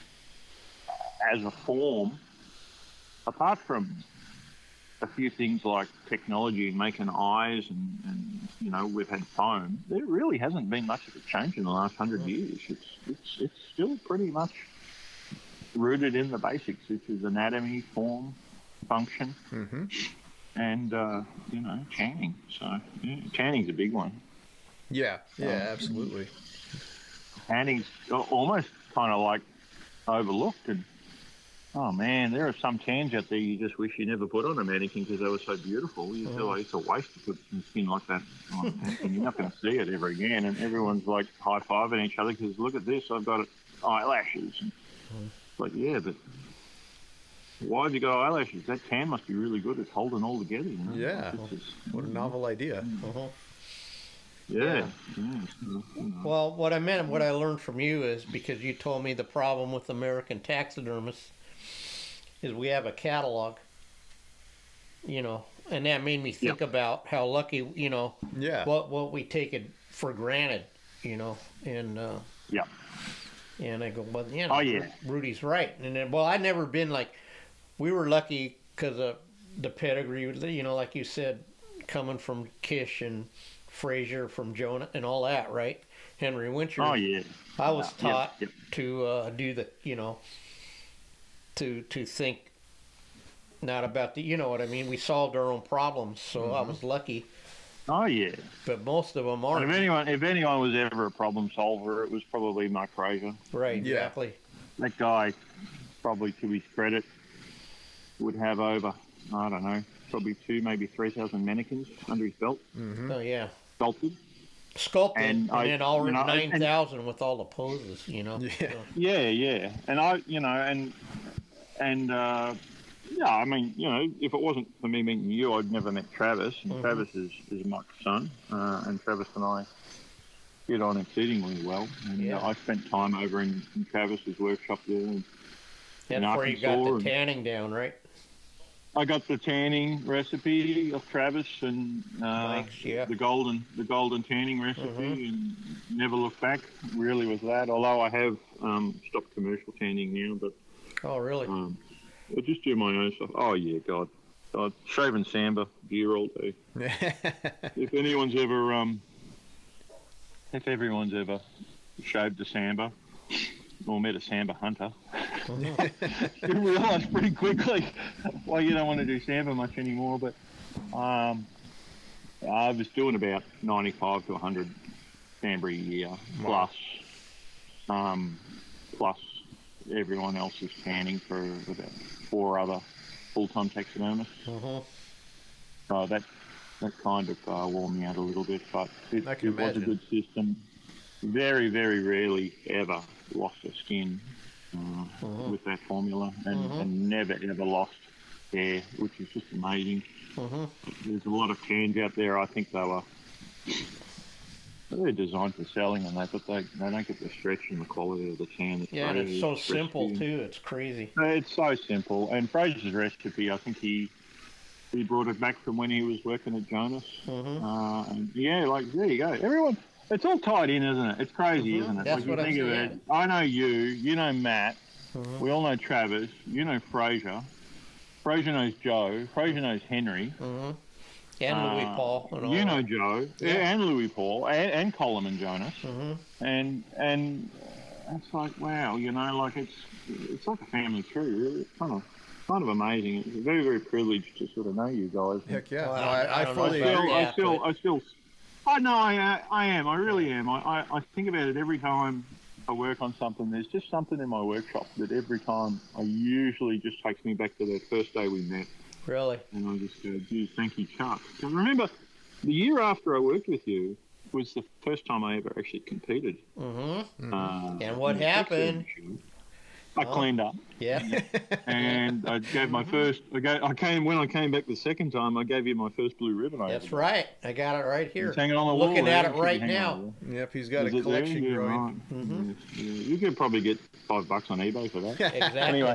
as a form, apart from a few things like technology making eyes and you know, we've had foam, there really hasn't been much of a change in the last 100 years. It's still pretty much rooted in the basics, which is anatomy, form, function, and you know, tanning. So tanning's a big one. Yeah, absolutely. Tanning's almost kind of like overlooked, and oh man, there are some tans out there you just wish you never put on a mannequin because they were so beautiful. You feel like it's a waste to put skin like that on, and you're not going to see it ever again. And everyone's like high-fiving each other because look at this, I've got eyelashes. It's like, yeah, but why have you got eyelashes? That tan must be really good. It's holding all together. You know? Yeah, what a novel idea. Yeah. Well, what I learned from you is, because you told me the problem with American taxidermists is we have a catalog, you know, and that made me think about how lucky, you know, what we take it for granted, you know, and and I go, well, you know, Rudy's right. And then, well, I'd never been like, we were lucky because of the pedigree, you know, like you said, coming from Kish and Fraser from Jonah and all that, right? Henry Winter. Oh yeah. I was taught to do the, you know, to think not about the, you know what I mean. We solved our own problems, so I was lucky. Oh yeah. But most of them aren't. If anyone was ever a problem solver, it was probably Mike Fraser. Right. Exactly. That guy, probably to his credit, would have over, I don't know, probably 2,000, maybe 3,000 mannequins under his belt. Oh yeah. Sculpted, and then already 9,000 with all the poses, you know. Yeah. And I mean, you know, if it wasn't for me meeting you, I'd never met Travis. And Travis is Mike's son, and Travis and I get on exceedingly well. And I spent time over in Travis's workshop there. And that's where you got the tanning down, right? I got the tanning recipe of Travis and the golden tanning recipe, and never looked back really with that. Although I have stopped commercial tanning now, but oh really? I just do my own stuff. Oh yeah, God. Shaving Samba gear all day. If anyone's ever if everyone's ever shaved a Samba or met a Samba hunter, you realise pretty quickly why you don't want to do Samba much anymore. But I was doing about 95 to 100 Samba a year, plus everyone else is tanning for about 4 other full-time taxidermists. So that kind of wore me out a little bit, but it was a good system. Very, very rarely ever lost a skin with that formula, and never ever lost hair, which is just amazing. There's a lot of tans out there. I think they're designed for selling and that, but they don't get the stretch and the quality of the tan. And it's so simple too. It's crazy. It's so simple. And Fraser's recipe, I think he brought it back from when he was working at Jonas. And yeah, like there you go. Everyone, it's all tied in, isn't it? It's crazy, isn't it? That's like, what I'm saying. Of it, I know you know Matt. We all know Travis. You know Fraser. Fraser knows Joe. Fraser knows Henry. And Louis Paul. And all you know Joe. Yeah, and Louis Paul. And Colin and Jonas. And it's like, wow, you know, like it's like a family tree, really. It's kind of amazing. It's very, very privileged to sort of know you guys. Heck yeah. Well, I fully agree. I know I am. I really am. I think about it every time I work on something. There's just something in my workshop that every time I usually just takes me back to that first day we met. Really? And I just go, geez, thank you, Chuck. Because remember, the year after I worked with you was the first time I ever actually competed. And what happened? I cleaned up. Yeah. And I gave my first. When I came back the second time, I gave you my first blue ribbon. That's right. I got it right here. It's hanging on the wall. Looking at it right now. Yep, he's got a collection growing. Right. Yeah, you could probably get $5 on eBay for that. Exactly. Anyway,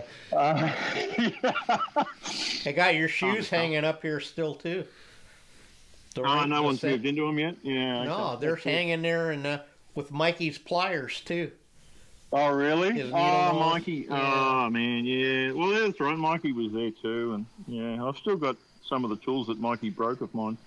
I got your shoes hanging up here still too. No one's moved into them yet. Yeah. No, they're hanging there and with Mikey's pliers too. Oh, really? Oh, Mikey. Yeah. Oh, man, yeah. Well, that's right. Mikey was there too. And, yeah, I've still got some of the tools that Mikey broke of mine.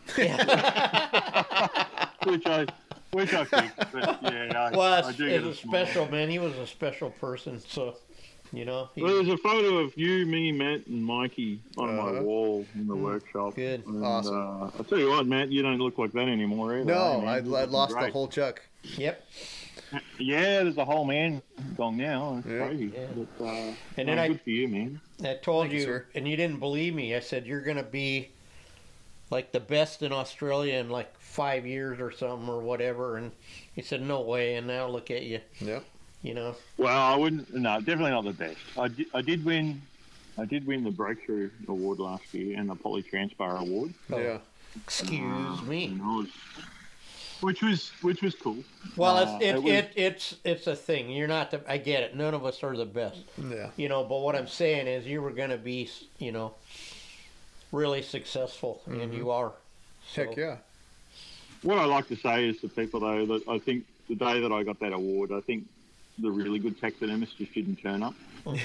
which I fixed. But, yeah, I do get a special, man. He was a special person, so, you know. Well, there's a photo of you, me, Matt, and Mikey on my wall in the workshop. Good. And, awesome. I'll tell you what, Matt, you don't look like that anymore either. No, I lost the whole Chuck. Yep. Yeah, there's a whole man gone now. It's crazy. Yeah. But, and then good for you, man. I told you, sir. and you didn't believe me. I said, you're going to be like the best in Australia in like 5 years or something or whatever. And he said, no way. And now look at you. Yep. You know? Well, I wouldn't. No, definitely not the best. I did win the Breakthrough Award last year and the Poly Transpar Award. Oh. Yeah. Excuse me. Which was cool. Well, it's a thing. You're not I get it. None of us are the best. Yeah. You know, but what I'm saying is you were going to be, you know, really successful, and you are. So. Heck yeah. What I like to say is to people, though, that I think the day that I got that award, I think the really good taxidermists just didn't turn up.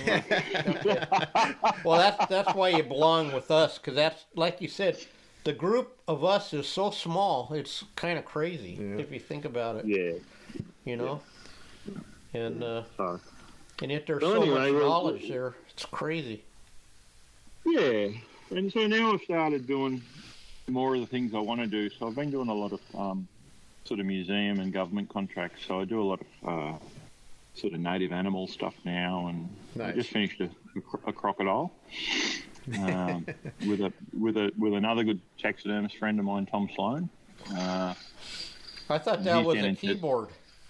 Well, that's why you belong with us, because that's, like you said, the group of us is so small, it's kind of crazy if you think about it. Yeah. You know? Yeah. And yet there's so much knowledge there. It's crazy. Yeah. And so now I've started doing more of the things I want to do. So I've been doing a lot of sort of museum and government contracts. So I do a lot of sort of native animal stuff now. And I just finished a crocodile. With another good taxidermist friend of mine, Tom Sloan. I thought that was a keyboard.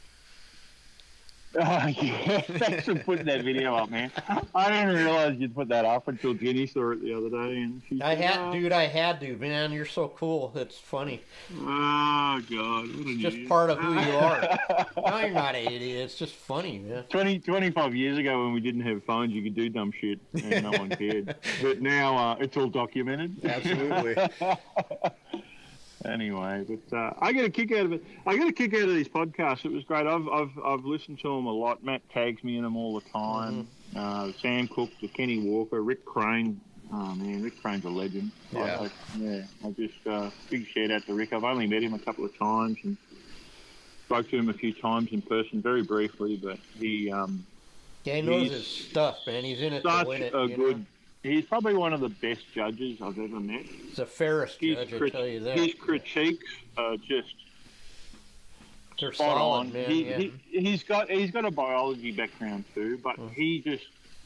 Oh, yeah. Thanks for putting that video up, man. I didn't realize you'd put that up until Jenny saw it the other day. And she I had to, man. You're so cool. It's funny. Oh, God. What it's just part of who you are. No, you're not an idiot. It's just funny, man. 25 years ago when we didn't have phones, you could do dumb shit and no one cared. But now it's all documented. Absolutely. Anyway, but I get a kick out of it. I get a kick out of these podcasts. It was great. I've listened to them a lot. Matt tags me in them all the time. Sam Cooke, the Kenny Walker, Rick Crane. Oh man, Rick Crane's a legend. Yeah. I just big shout out to Rick. I've only met him a couple of times and spoke to him a few times in person, very briefly. But he he knows his stuff, man. He's in it to such win it. a good. He's probably one of the best judges I've ever met. He's the fairest judge, I tell you that. His critiques are just They're spot solid, on. man. He's got a biology background too, but he's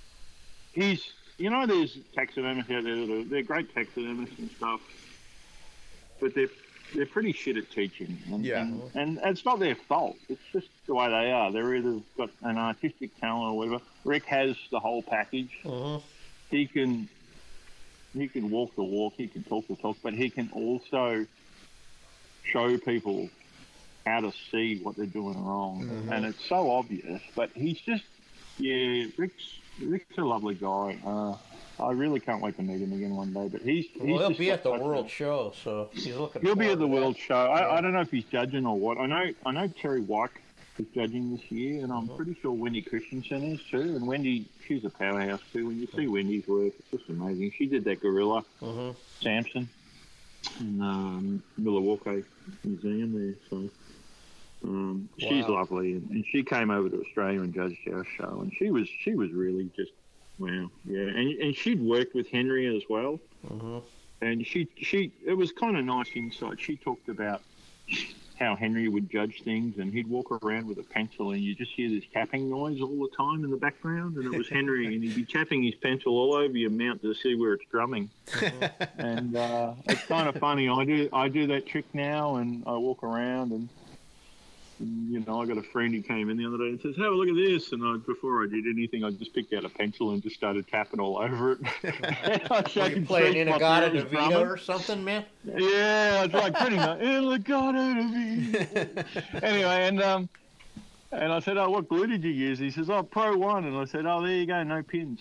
there's taxidermists out there they're great taxidermists and stuff, but they're pretty shit at teaching. And it's not their fault. It's just the way they are. They're either got an artistic talent or whatever. Rick has the whole package. He can walk the walk, he can talk the talk, but he can also show people how to see what they're doing wrong. And it's so obvious, but he's just, Rick's a lovely guy. I really can't wait to meet him again one day, but he'll be at the World Show, so he's looking He'll be at the that. World Show. I don't know if he's judging or what. I know Terry White is judging this year, and I'm pretty sure Wendy Christensen is too. And Wendy, she's a powerhouse too. When you see Wendy's work, it's just amazing. She did that gorilla, Samson, in Milwaukee Museum there. So she's lovely, and she came over to Australia and judged our show, and she was really just wow, yeah. And she'd worked with Henry as well, and she it was kind of nice insight. She talked about how Henry would judge things, and he'd walk around with a pencil and you just hear this tapping noise all the time in the background, and it was Henry, and he'd be tapping his pencil all over your mount to see where it's drumming. And it's kind of funny. I do that trick now, and I walk around, and I got a friend who came in the other day and says, "Have a look at this," and before I did anything, I just picked out a pencil and just started tapping all over it. Were you playing Inagata-Davida or something, man? Yeah, it's like pretty much Inagata-Davida. Anyway, and I said, "Oh, what glue did you use?" He says, "Oh, Pro 1." And I said, "Oh, there you go, no pins."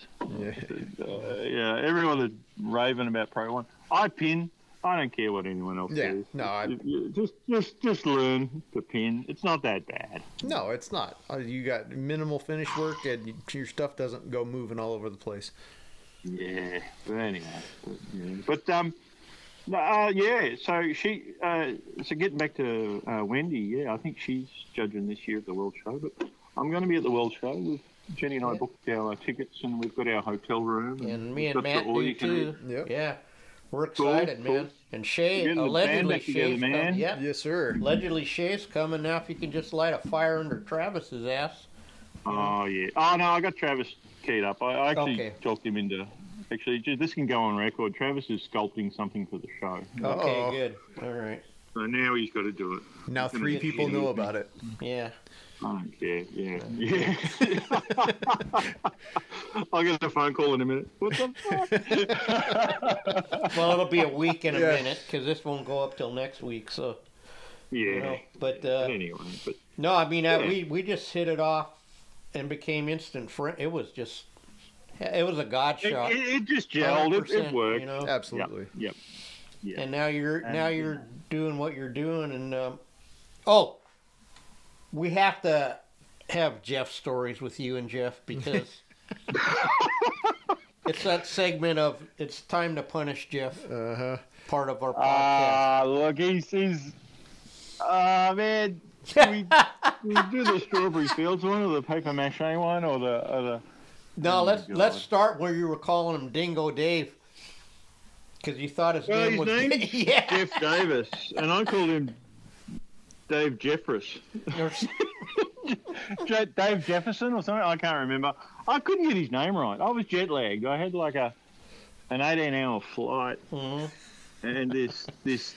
Yeah, everyone is raving about Pro 1. I pin. I don't care what anyone else says. Just learn to pin. It's not that bad. No, it's not. You got minimal finish work, and your stuff doesn't go moving all over the place. Yeah, but anyway. So she. So getting back to Wendy, I think she's judging this year at the World Show. But I'm going to be at the World Show. Jenny and I booked our tickets, and we've got our hotel room. And me and Matt do too. Yep. Yeah. We're excited, man. And Shay, allegedly Shay's coming. Yeah. Yes, sir. Allegedly Shay's coming. Now if you can just light a fire under Travis's ass. Oh, yeah. Oh, no, I got Travis keyed up. I actually talked him into... Actually, this can go on record. Travis is sculpting something for the show. Okay, good. All right. So now he's got to do it. Now 3 people know about it. Yeah. I don't care. Yeah. I'll get a phone call in a minute. What the fuck? Well, it'll be a week in a minute because this won't go up till next week. So. Yeah. But anyway. No, I mean we just hit it off and became instant friends. It was a god shot. It just gelled. It worked. Absolutely. Yep. Yeah. And now you're doing what you're doing, and we have to have Jeff stories with you and Jeff because it's that segment of it's time to punish Jeff. Part of our podcast. Look, he's man. We do the Strawberry Fields one or the paper mache one or the. No, let's start where you were calling him Dingo Dave. Because you thought his name was Jeff Davis, and I called him Dave Jeffress. Dave Jefferson or something. I can't remember. I couldn't get his name right. I was jet lagged. I had like an 18-hour flight, and this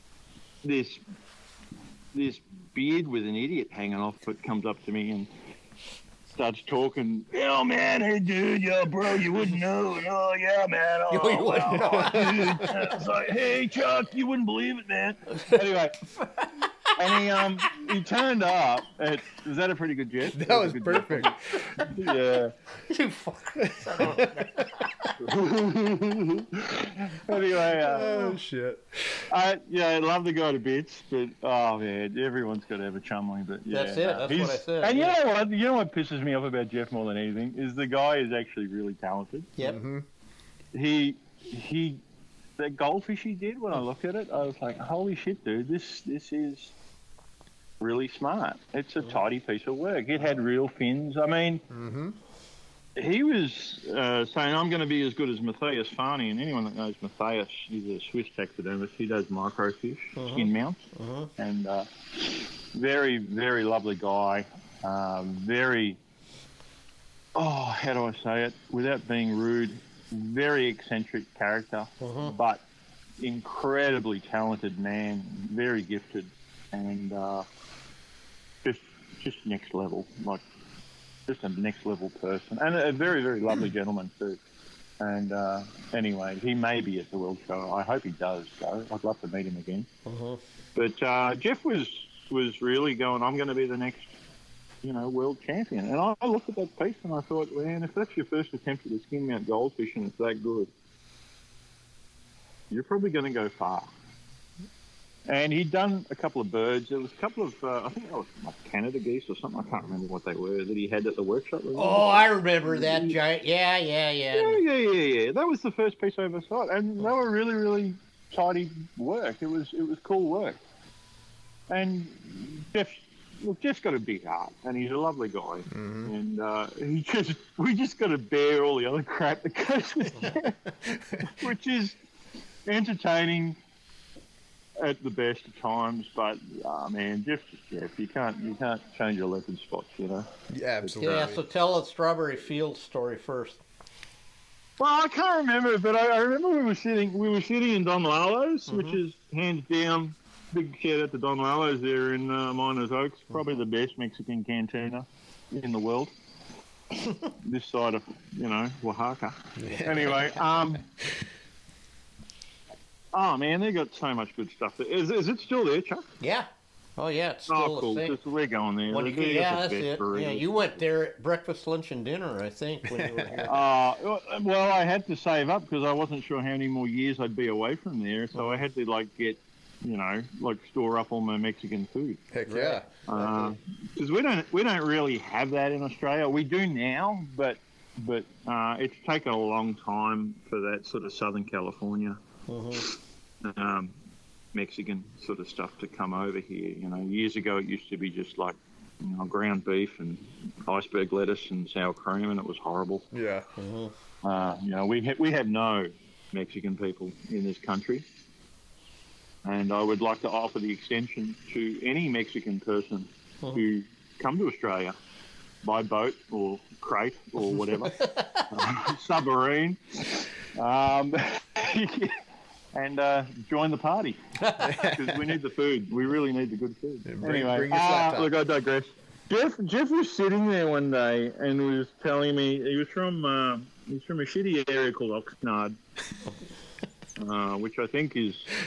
beard with an idiot hanging off it comes up to me and starts talking. Oh man, hey dude, yo bro, you wouldn't know. And, oh yeah, man. Oh, you wouldn't know. Dude. It's like, hey Chuck, you wouldn't believe it, man. Anyway, and he turned up. Was that a pretty good jet? That was perfect. Yeah. You fucker. Anyway, Oh shit. I love the guy to bits, but oh man, everyone's got to have a chumling. But yeah, That's it. That's what I said. And Yeah. you know what pisses me off about Jeff more than anything is the guy is actually really talented. Yep. Mm-hmm. He that goldfish he did, when I looked at it, I was like, holy shit, dude, this is really smart. It's a tidy piece of work. It had real fins. I mean, he was saying, I'm going to be as good as Matthias Farney, and anyone that knows Matthias, he's a Swiss taxidermist. He does microfish, skin mounts, and very, very lovely guy. Very, how do I say it without being rude? Very eccentric character, but incredibly talented man, very gifted, and just next level, like just a next level person, and a very, very lovely gentleman too. And anyway, he may be at the World Show. I hope he does go. I'd love to meet him again. But Jeff was really going, I'm going to be the next, world champion. And I looked at that piece and I thought, man, if that's your first attempt at a skin mount goldfish and it's that good, you're probably going to go far. And he'd done a couple of birds. There was a couple of, I think that was like Canada geese or something. I can't remember what they were that he had at the workshop. Oh, I remember that giant. Yeah. Yeah. That was the first piece I ever saw. And they were really, really tidy work. It was cool work. And Jeff's got a big heart, and he's a lovely guy. And we just got to bear all the other crap that goes with Jeff, which is entertaining at the best of times, but man, Jeff. You can't change your leopard spots, Yeah, absolutely. Yeah, so tell the Strawberry Fields story first. Well, I can't remember, but I remember we were sitting in Don Lalo's, which is hands down, big shout out to Don Lalo's there in Miners Oaks, probably the best Mexican cantina in the world. This side of Oaxaca. Anyway, oh man, they got so much good stuff there. Is it still there, Chuck? Yeah. Oh yeah, it's still cool. the same. We're going there. That's it. Yeah, you went there at breakfast, lunch, and dinner, I think, when you were here. Well, I had to save up because I wasn't sure how many more years I'd be away from there, so I had to get, store up all my Mexican food. Heck yeah. Because we don't really have that in Australia. We do now, but it's taken a long time for that sort of Southern California. Mexican sort of stuff to come over here. Years ago it used to be just like ground beef and iceberg lettuce and sour cream, and it was horrible. Yeah. We have no Mexican people in this country, and I would like to offer the extension to any Mexican person who come to Australia by boat or crate or whatever, submarine. And join the party because we need the food. We really need the good food. Bring Anyway, your laptop. look, I digress. Jeff was sitting there one day and was telling me he was from a shitty area called Oxnard, which I think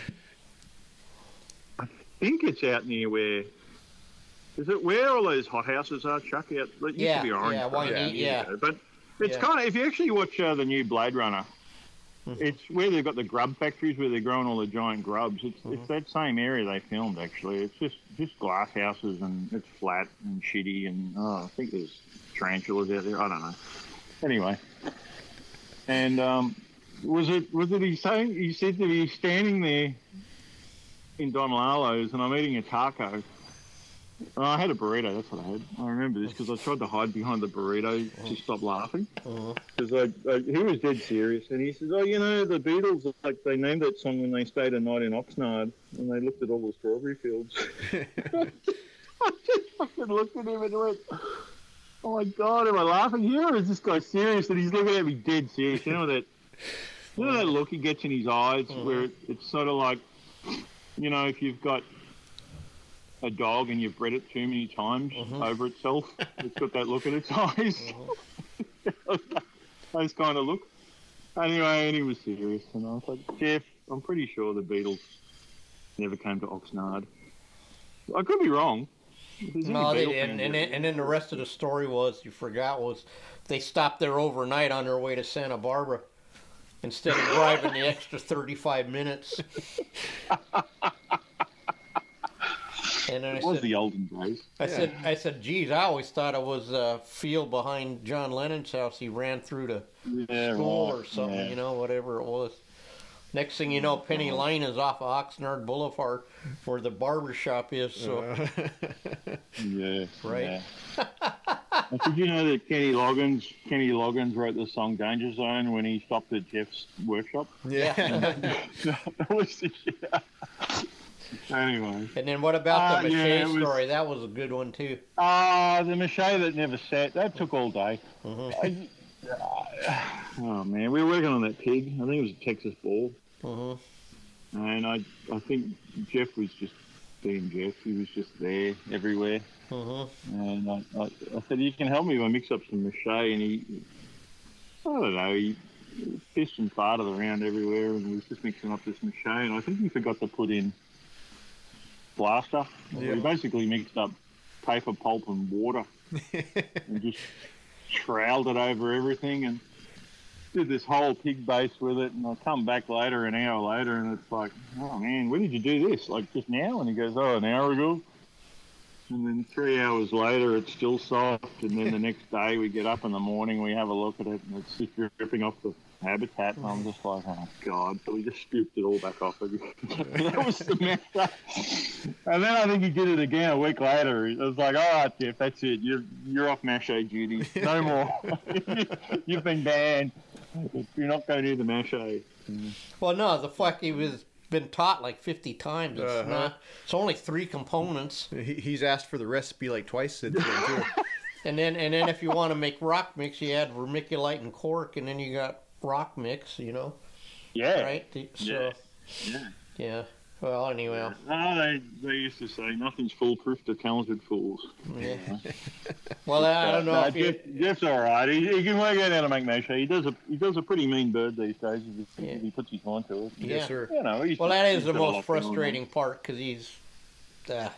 it's out near where. Is it where all those hot houses are, Chuck? Out, it used to be Orange. But it's kind of, if you actually watch the new Blade Runner. It's where they've got the grub factories where they're growing all the giant grubs. It's that same area they filmed, actually. It's just glass houses, and it's flat and shitty, and I think there's tarantulas out there. I don't know. Anyway, and was it he said to be standing there in Don Lalo's, and I'm eating a taco. I had a burrito, that's what I had. I remember this because I tried to hide behind the burrito to stop laughing. Because he was dead serious. And he says, the Beatles, they named that song when they stayed a night in Oxnard and they looked at all the strawberry fields. I just fucking looked at him and went, oh my God, am I laughing here or is this guy serious? And he's looking at me dead serious. You know that look he gets in his eyes where it's sort of like, if you've got a dog and you've bred it too many times over itself, it's got that look in its eyes. Those kind of look. Anyway, and he was serious, and I was like, Jeff, I'm pretty sure the Beatles never came to Oxnard. I could be wrong. No, and then the rest of the story was, you forgot, was they stopped there overnight on their way to Santa Barbara. instead of driving the extra 35 minutes. And then It was the olden days. I said, geez, I always thought it was a field behind John Lennon's house. He ran through to school or something, whatever it was. Next thing you know, Penny Lane is off of Oxnard Boulevard where the barber shop is. So, right. Yeah. Did you know that Kenny Loggins wrote the song Danger Zone when he stopped at Jeff's workshop? Yeah. That was the shit. Anyway. And then what about the mache story? That was a good one too. The mache that never sat. That took all day. Mm-hmm. Oh man, we were working on that pig. I think it was a Texas bull. Mm-hmm. And I think Jeff was just being Jeff. He was just there everywhere. Mm-hmm. And I said, you can help me if I mix up some mache. And he pissed and farted around everywhere and he was just mixing up this mache. And I think he forgot to put in plaster. Yeah. He basically mixed up paper pulp and water and just troweled it over everything and did this whole pig base with it. And I come back later, an hour later, and it's like, oh man, when did you do this? Like just now? And he goes, oh, an hour ago. And then 3 hours later, it's still soft. And then the next day, we get up in the morning, we have a look at it, and it's just dripping off the habitat. And I'm just like, oh God. So we just scooped it all back off again. That was the mess. And then I think he did it again a week later. It was like, all right, Jeff, that's it. You're off mache duty. No more. You've been banned. You're not going near the mache. Well, no, the fuck he was been taught like 50 times. It's not. It's only 3 components. He's asked for the recipe like twice since then too. And then if you want to make rock mix, you add vermiculite and cork, and then you got rock mix. Yeah. Right. So. Yeah. Well, anyway. No, they used to say nothing's foolproof to talented fools. Yeah. Well, I don't know. Jeff's all right. He can work out how to make mache. He does a pretty mean bird these days. If he puts his mind to it. Yeah, sir. Well, that is the most frustrating part because he's, and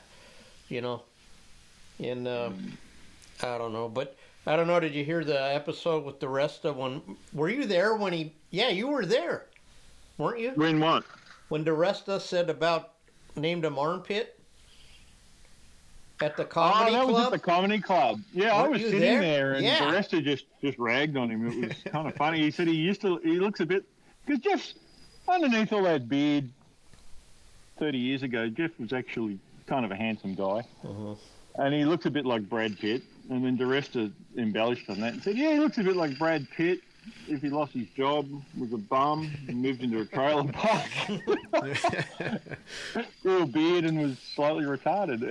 I don't know, but I don't know. Did you hear the episode with the rest of one? Were you there when he? Yeah, you were there, weren't you? When what? When DeResta said named him Armpit at the comedy club? Oh, that was at the comedy club. Yeah, I was sitting there and DeResta just ragged on him. It was kind of funny. He said he looks a bit, because Jeff's underneath all that beard 30 years ago, Jeff was actually kind of a handsome guy. And he looks a bit like Brad Pitt. And then DeResta embellished on that and said, yeah, he looks a bit like Brad Pitt if he lost his job, was a bum, and moved into a trailer park, grew a beard and was slightly retarded.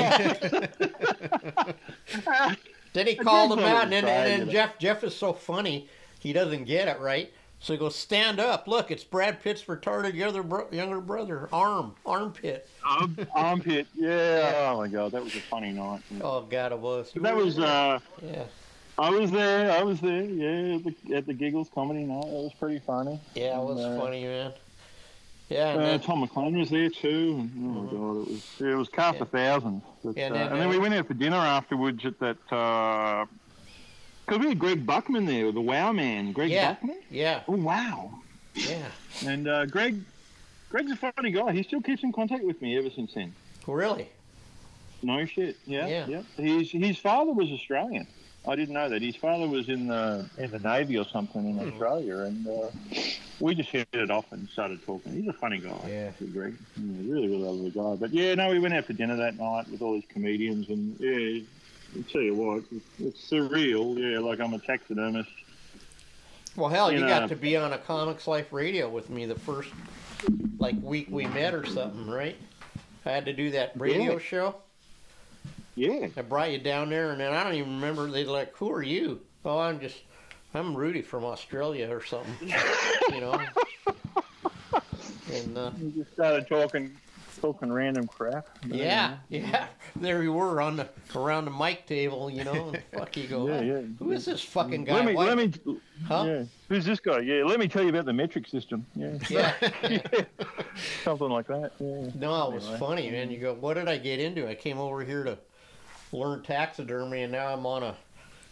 Then he called him out, and then Jeff is so funny, he doesn't get it, right? So he goes, stand up, look, it's Brad Pitt's retarded younger brother, Armpit. Armpit, yeah. Oh my God, that was a funny night. Oh God, it was. That was, yeah. I was there, yeah, at the Giggles comedy night. That was pretty funny. Yeah, it was funny, man. Yeah, Tom McLean was there too. And, oh my God, it was cast a thousand. But, and then we went out for dinner afterwards at that. Because we had Greg Buckman there, the Wow Man, Greg Buckman. Yeah. Oh wow. Yeah. And Greg's a funny guy. He still keeps in contact with me ever since then. Really? No shit. Yeah. His father was Australian. I didn't know that. His father was in the Navy or something in Australia, and we just hit it off and started talking. He's a funny guy. Yeah. Greg. Really, really lovely guy. But yeah, no, we went out for dinner that night with all these comedians, and yeah, I'll tell you what, it's surreal. Yeah, like I'm a taxidermist. Well, hell, you got to be on a Comics Life Radio with me the first week we met or something, right? I had to do that radio show. Yeah. I brought you down there, and then I don't even remember. They're like, "Who are you?" Oh, I'm Rudy from Australia or something, And we just started talking random crap. Yeah. There we were around the mic table, and fuck you go. Who is this fucking guy? Let me. Huh? Yeah. Who's this guy? Yeah. Let me tell you about the metric system. Yeah. Something like that. Yeah. No, it was funny, man. You go, what did I get into? I came over here to learn taxidermy, and now I'm on a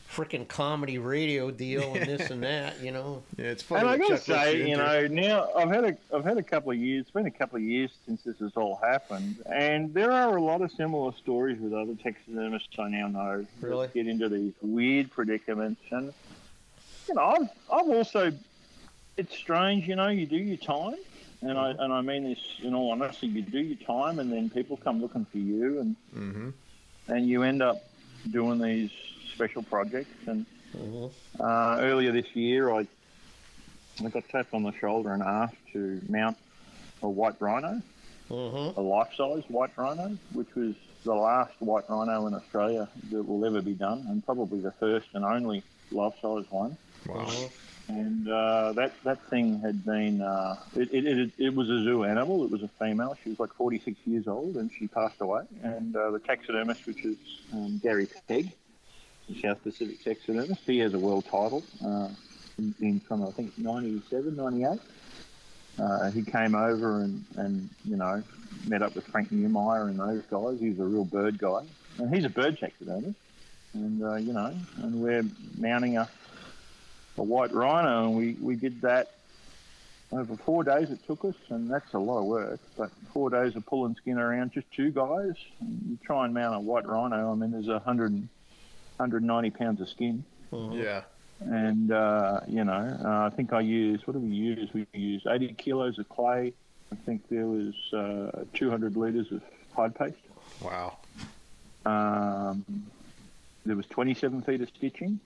freaking comedy radio deal and this and that, you know. Yeah, it's funny. And I what gotta Chuck lets say, you into. know, now I've had a couple of years. It's been a couple of years since this has all happened, and there are a lot of similar stories with other taxidermists I now know Really? that get into these weird predicaments. And you know, I've also. It's strange, you know. You do your time, and I mean this in all honesty. You do your time, and then people come looking for you, and you end up doing these special projects. And earlier this year, I got tapped on the shoulder and asked to mount a white rhino, a life-size white rhino, which was the last white rhino in Australia that will ever be done, and probably the first and only life-size one. Wow. And that thing had been, it was a zoo animal. It was a female. She was like 46 years old, and she passed away. And the taxidermist, which is Gary Pegg, the South Pacific taxidermist, he has a world title from, I think, 97, 98. He came over and, you know, met up with Frank Newmeyer and those guys. He's a real bird guy. And he's a bird taxidermist. And, you know, and we're mounting a white rhino, and we did that over 4 days. It took us, and that's a lot of work. But 4 days of pulling skin around, just two guys. And you try and mount a white rhino. I mean, there's 190 pounds of skin. Yeah. And you know, I think I used, what did we use? We used 80 kilos of clay. I think there was 200 litres of hide paste. Wow. There was 27 feet of stitching.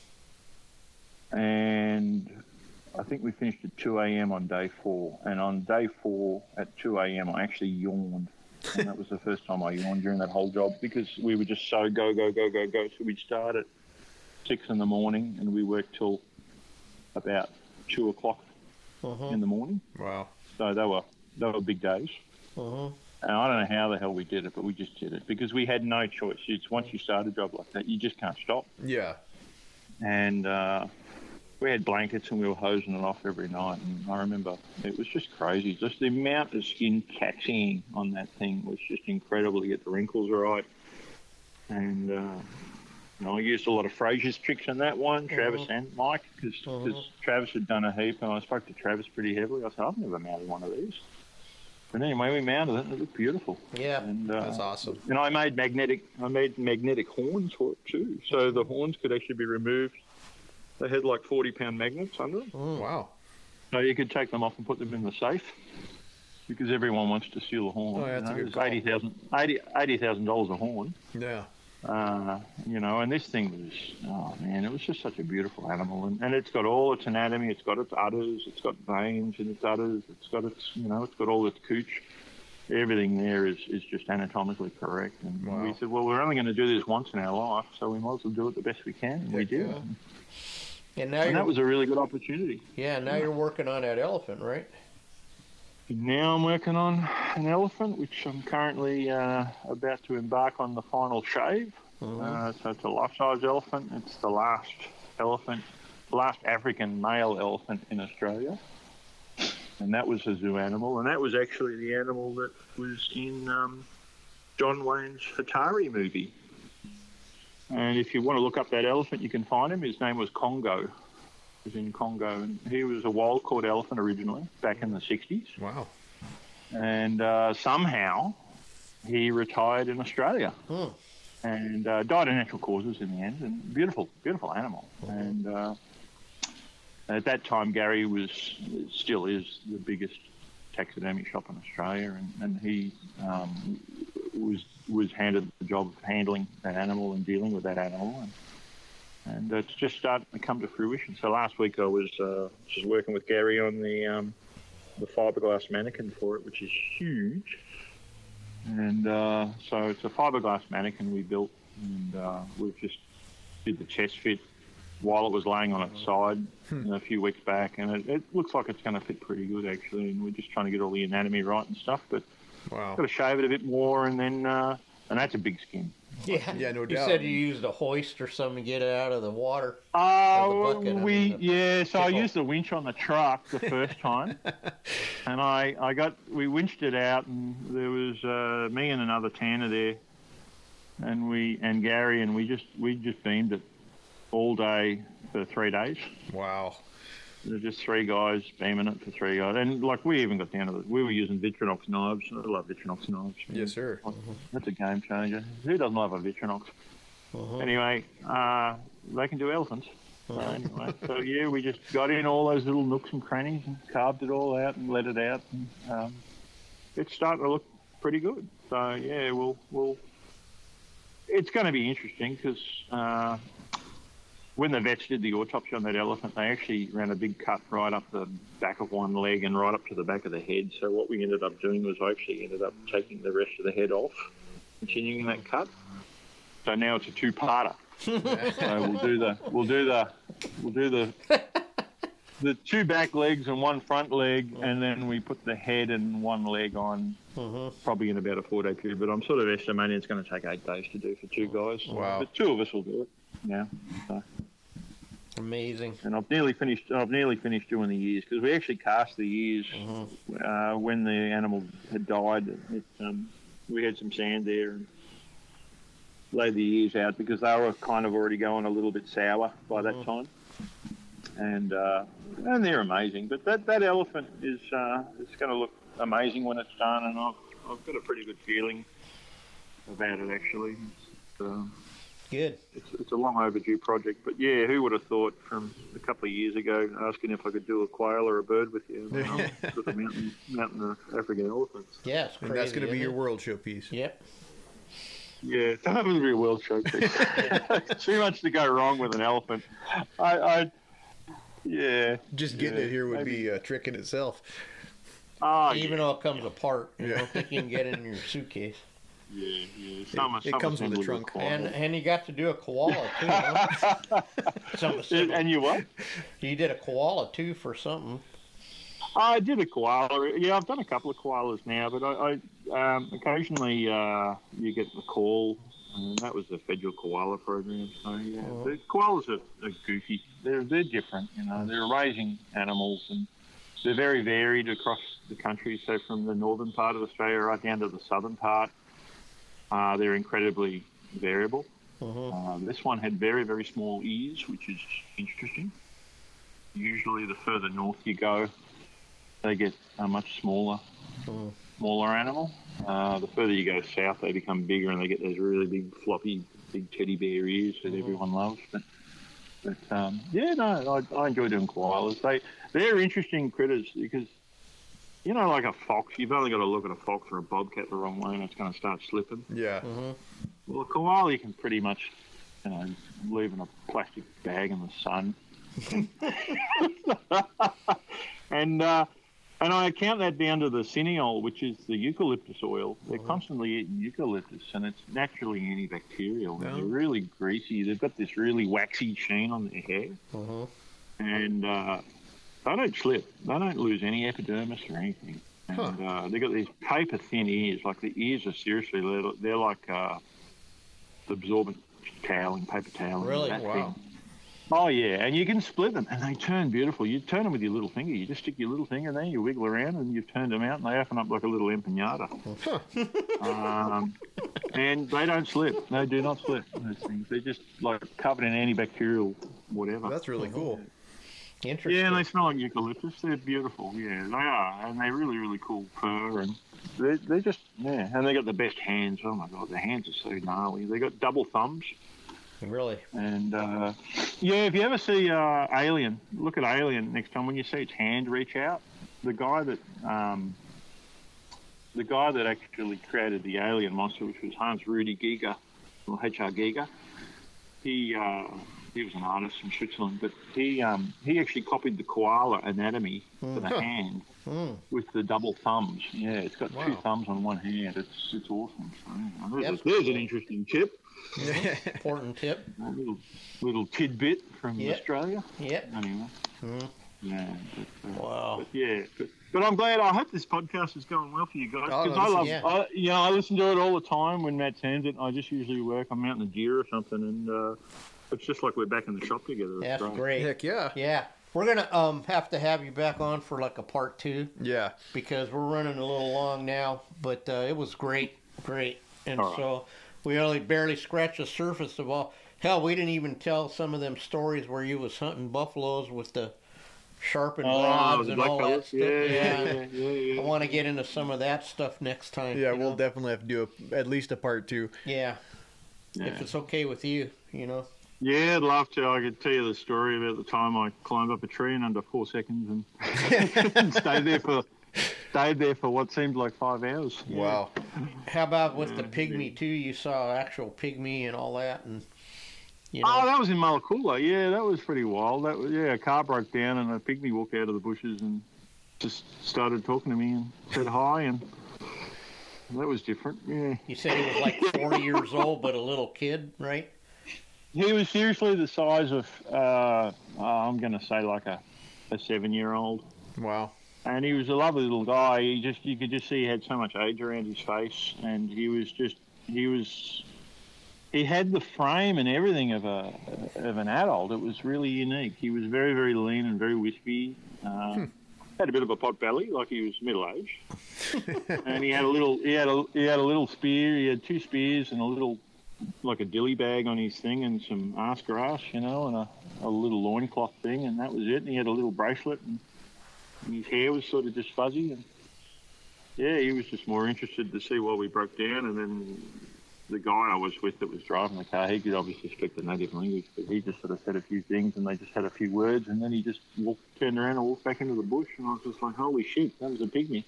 And I think we finished at 2 a.m. on day 4. And on day 4 at 2 a.m. I actually yawned. And that was the first time I yawned during that whole job, because we were just so go. So we'd start at 6 in the morning and we worked till about 2 o'clock in the morning. Wow. So they were big days. And I don't know how the hell we did it, but we just did it because we had no choice. It's once you start a job like that, you just can't stop. Yeah. And we had blankets and we were hosing it off every night. And I remember it was just crazy. Just the amount of skin catching on that thing was just incredible to get the wrinkles right. And you know, I used a lot of Fraser's tricks on that one, Travis and Mike, because Travis had done a heap, and I spoke to Travis pretty heavily. I said, I've never mounted one of these. But anyway, we mounted it, and it looked beautiful. Yeah, and, that's awesome. And I made magnetic horns for it too, so the horns could actually be removed. They had like 40-pound magnets under them. Wow. So you could take them off and put them in the safe, because everyone wants to steal a horn. Oh, yeah, that's a good call. $80,000 a horn. Yeah. You know, and this thing was, oh man, it was just such a beautiful animal. And it's got all its anatomy, it's got its udders, it's got veins in its udders, it's got its, you know, it's got all its cooch. Everything there is just anatomically correct. And wow. We said, well, we're only going to do this once in our life, so we might as well do it the best we can. And we did. Yeah. And that was a really good opportunity. Yeah, now you're working on that elephant, right? Now I'm working on an elephant, which I'm currently about to embark on the final shave. So it's a life-size elephant. It's the last African male elephant in Australia. And that was a zoo animal. And that was actually the animal that was in John Wayne's Hatari movie. And if you want to look up that elephant, you can find him. His name was Congo. Was in Congo, and he was a wild-caught elephant originally back in the 60s. Wow. And somehow he retired in Australia and died of natural causes in the end. And beautiful animal. And at that time, Gary still is the biggest taxidermy shop in Australia, and he was handed the job of handling that animal and dealing with that animal. And it's just starting to come to fruition. So last week I was just working with Gary on the fiberglass mannequin for it, which is huge. And so it's a fiberglass mannequin we built, and we've just did the chest fit while it was laying on its side a few weeks back, and it looks like it's going to fit pretty good actually. And we're just trying to get all the anatomy right and stuff, but got to shave it a bit more, and then and that's a big skin. Yeah, no doubt. You said you used a hoist or something to get it out of the water. So I used the winch on the truck the first time, and we winched it out, and there was me and another tanner there, and Gary, and we just beamed it all day for 3 days. Wow. There's just 3 guys beaming it for 3 guys. And, like, we even got down to it. We were using Victronox knives. I love Victronox knives. Yes, sir. That's a game changer. Who doesn't love a Victronox? Anyway, they can do elephants. So anyway, so yeah, we just got in all those little nooks and crannies and carved it all out and let it out. And, it's starting to look pretty good. So yeah, we'll. It's going to be interesting because when the vets did the autopsy on that elephant, they actually ran a big cut right up the back of one leg and right up to the back of the head. So what we ended up doing was I actually ended up taking the rest of the head off, continuing that cut. So now it's a 2-parter. So we'll do the 2 back legs and 1 front leg, and then we put the head and 1 leg on, probably in about a 4-day period. But I'm sort of estimating it's going to take 8 days to do for 2 guys. Wow. But 2 of us will do it. Yeah. So. Amazing. And I've nearly finished doing the ears because we actually cast the ears when the animal had died. We had some sand there and laid the ears out because they were kind of already going a little bit sour by that time. And they're amazing. But that elephant is it's going to look amazing when it's done, and I've got a pretty good feeling about it actually. Good. It's a long overdue project, but yeah, who would have thought from a couple of years ago asking if I could do a quail or a bird with you? With a mountain of African elephants. Yeah, it's crazy. And that's going to be your isn't world showpiece. it? Yep. Yeah, it's not going to be a world showpiece. Too much to go wrong with an elephant. Yeah. Just getting it here would maybe. be a trick in itself. Even though it comes apart, you don't think you can get it in your suitcase. Yeah. It comes with a trunk. And you got to do a koala too. Huh? And you what? You did a koala too for something. I did a koala. Yeah, I've done a couple of koalas now, but I occasionally you get the call. And that was the federal koala program. So yeah, the koalas are goofy. They're different. You know, they're raising animals and they're very varied across the country. So from the northern part of Australia right down to the southern part, they're incredibly variable. This one had very, very small ears, which is interesting. Usually the further north you go, they get a much smaller animal. The further you go south, they become bigger and they get those really big, floppy, big teddy bear ears that everyone loves. But I enjoy doing koalas. They're interesting critters because, you know, like a fox, you've only got to look at a fox or a bobcat the wrong way and it's going to start slipping. Yeah. Well, a koala you can pretty much, you know, leave in a plastic bag in the sun. And I count that down to the cineole, which is the eucalyptus oil. They're constantly eating eucalyptus, and it's naturally antibacterial. Yeah. They're really greasy. They've got this really waxy sheen on their hair. And they don't slip. They don't lose any epidermis or anything. And they've got these paper-thin ears. Like, the ears are seriously, they're like absorbent toweling, paper toweling. Really? That Wow. thing. Oh, yeah, and you can split them, and they turn beautiful. You turn them with your little finger. You just stick your little finger there, you wiggle around, and you've turned them out, and they open up like a little empanada. And they don't slip. They do not slip, those things. They're just, like, covered in antibacterial whatever. That's really cool. Interesting. Yeah, and they smell like eucalyptus. They're beautiful. Yeah, they are, and they're really, really cool fur, and they're just, yeah, and they got the best hands. Oh, my God, their hands are so gnarly. They got double thumbs. Really? And yeah, if you ever see Alien, look at Alien next time when you see its hand reach out. The guy that actually created the alien monster, which was Hans Rudi Giger, or H.R. Giger, he was an artist from Switzerland, but he actually copied the koala anatomy for the hand with the double thumbs. Yeah, it's got 2 thumbs on one hand. It's awesome. So, there's an interesting tip. Important tip. A little tidbit from Australia. Yep. Anyway. Yeah. Wow. But I'm glad. I hope this podcast is going well for you guys because I listen to it all the time when Matt sends it. I just usually work. I'm out in the deer or something, and it's just like we're back in the shop together. That's great. Heck yeah. Yeah. We're gonna have to have you back on for like a part 2. Yeah. Because we're running a little long now, but it was great, and so we only barely scratched the surface of all. Hell, we didn't even tell some of them stories where you was hunting buffaloes with the sharpened rods the and all that blackfellas. stuff. Yeah. I want to get into some of that stuff next time. Yeah, you we'll know? definitely have to do at least a part 2. Yeah. Yeah. If it's okay with you, you know. Yeah, I'd love to. I could tell you the story about the time I climbed up a tree in under 4 seconds and stayed there for what seemed like 5 hours. Wow. How about with the pygmy too? You saw actual pygmy and all that, and you know. Oh, that was in Malakula. Yeah, that was pretty wild. That was, a car broke down and a pygmy walked out of the bushes and just started talking to me and said hi, and that was different. Yeah. You said he was like 40 years old, but a little kid, right? He was seriously the size of, I'm going to say like a 7-year-old. Wow. And he was a lovely little guy. You could just see he had so much age around his face, and he had the frame and everything of an adult. It was really unique. He was very, very lean and very wispy. Had a bit of a pot belly, like he was middle aged. And he had a little spear. He had 2 spears and a little, like a dilly bag on his thing, and some ass grass, and a little loincloth thing, and that was it. And he had a little bracelet, and his hair was sort of just fuzzy, and yeah, he was just more interested to see why we broke down. And then the guy I was with that was driving the car, he could obviously speak the native language, but he just sort of said a few things, and they just had a few words, and then he just turned around and walked back into the bush, and I was just like, holy shit, that was a pygmy.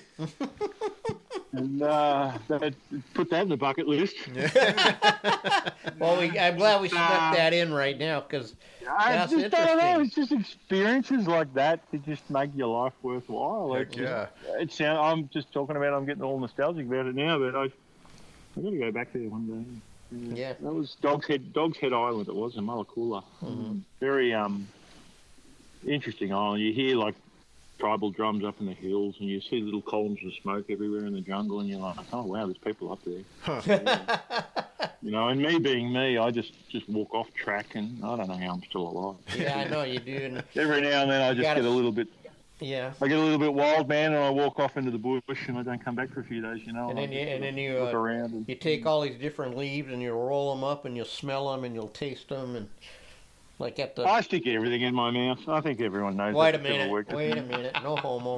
And they put that in the bucket list. Well, I'm glad we snuck that in right now, because that's interesting. I don't know. It's just experiences like that that just make your life worthwhile. Like, yeah. I'm just talking about. I'm getting all nostalgic about it now, but I'm going to go back there one day. Yeah. That was Dog's Head Island. It was in Malakula. Very interesting island. You hear like tribal drums up in the hills, and you see little columns of smoke everywhere in the jungle, and you're like, oh wow, there's people up there. And me being me, I just walk off track, and I don't know how I'm still alive. Yeah, I know you do. And every now and then I just get a little bit. Yeah. I get a little bit wild, man, and I walk off into the bush, and I don't come back for a few days. And then you look around. And, you take all these different leaves, and you roll them up, and you'll smell them, and you'll taste them, and. Like at the... I stick everything in my mouth. I think everyone knows. Wait a minute. No homo.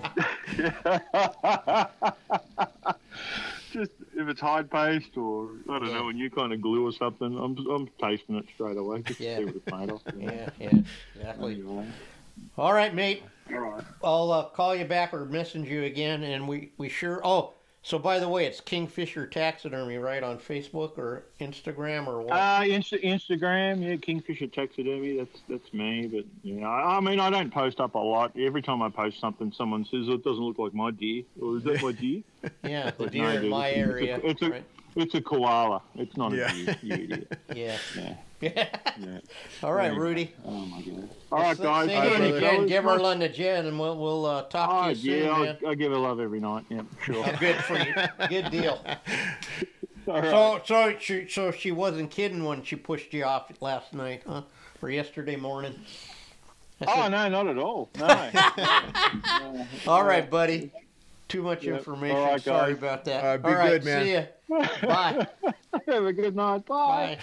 Just if it's hide paste or I don't know, when you kind of glue or something, I'm tasting it straight away. Just to see what it's made of. Yeah, exactly. Anyway. All right, mate. All right. I'll call you back or message you again, and we sure. Oh. So, by the way, it's Kingfisher Taxidermy, right, on Facebook or Instagram or what? Instagram, yeah, Kingfisher Taxidermy, that's me. But, I mean, I don't post up a lot. Every time I post something, someone says, it doesn't look like my deer. Or is that my deer? Yeah, the deer in my area. It's a koala. It's not a deer, you idiot. Yeah. Yeah. All right, Rudy. Oh, my God. All right, guys. Say Jen, give her love to Jen, and we'll talk to you soon, man. I give her love every night. Yeah, sure. Oh, good for you. Good deal. Right. So she wasn't kidding when she pushed you off last night, huh? Or yesterday morning? No, not at all. No. All right, buddy. Too much information. All right, sorry about that. Be good, man. See ya. Bye. Have a good night. Bye.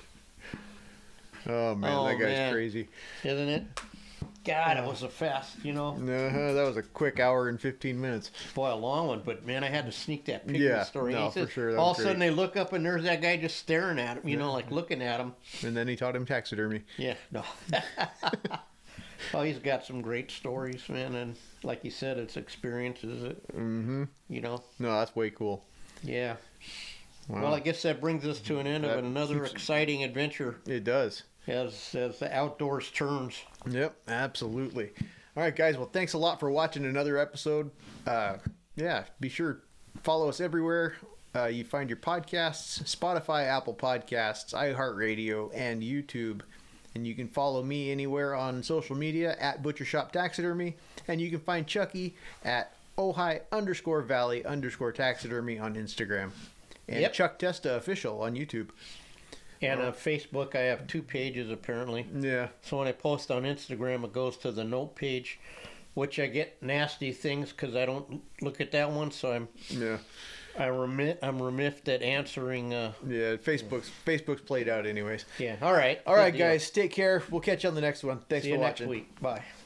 Oh, man, that guy's crazy. Isn't it? God, it was a fest, That was a quick hour and 15 minutes. Boy, a long one, but man, I had to sneak that pygmy story. No, for sure. All of a sudden they look up and there's that guy just staring at him, like looking at him. And then he taught him taxidermy. Yeah, no. Oh, he's got some great stories, man, and like you said, it's experiences. Mm-hmm. No, that's way cool. Yeah. Wow. Well, I guess that brings us to an end of another exciting adventure. It does. As the outdoors turns. Yep, absolutely. All right, guys. Well, thanks a lot for watching another episode. Be sure to follow us everywhere. You find your podcasts, Spotify, Apple Podcasts, iHeartRadio, and YouTube. And you can follow me anywhere on social media at Butcher Shop Taxidermy. And you can find Chucky at Ojai_Valley_taxidermy on Instagram. And Chuck Testa Official on YouTube. And on Facebook, I have 2 pages apparently. Yeah. So when I post on Instagram, it goes to the note page, which I get nasty things because I don't look at that one. So I'm I'm remiss at answering. Yeah, Facebook's played out anyways. Yeah. All right. All right, guys. Take care. We'll catch you on the next one. Thanks See for you next watching. week. Bye.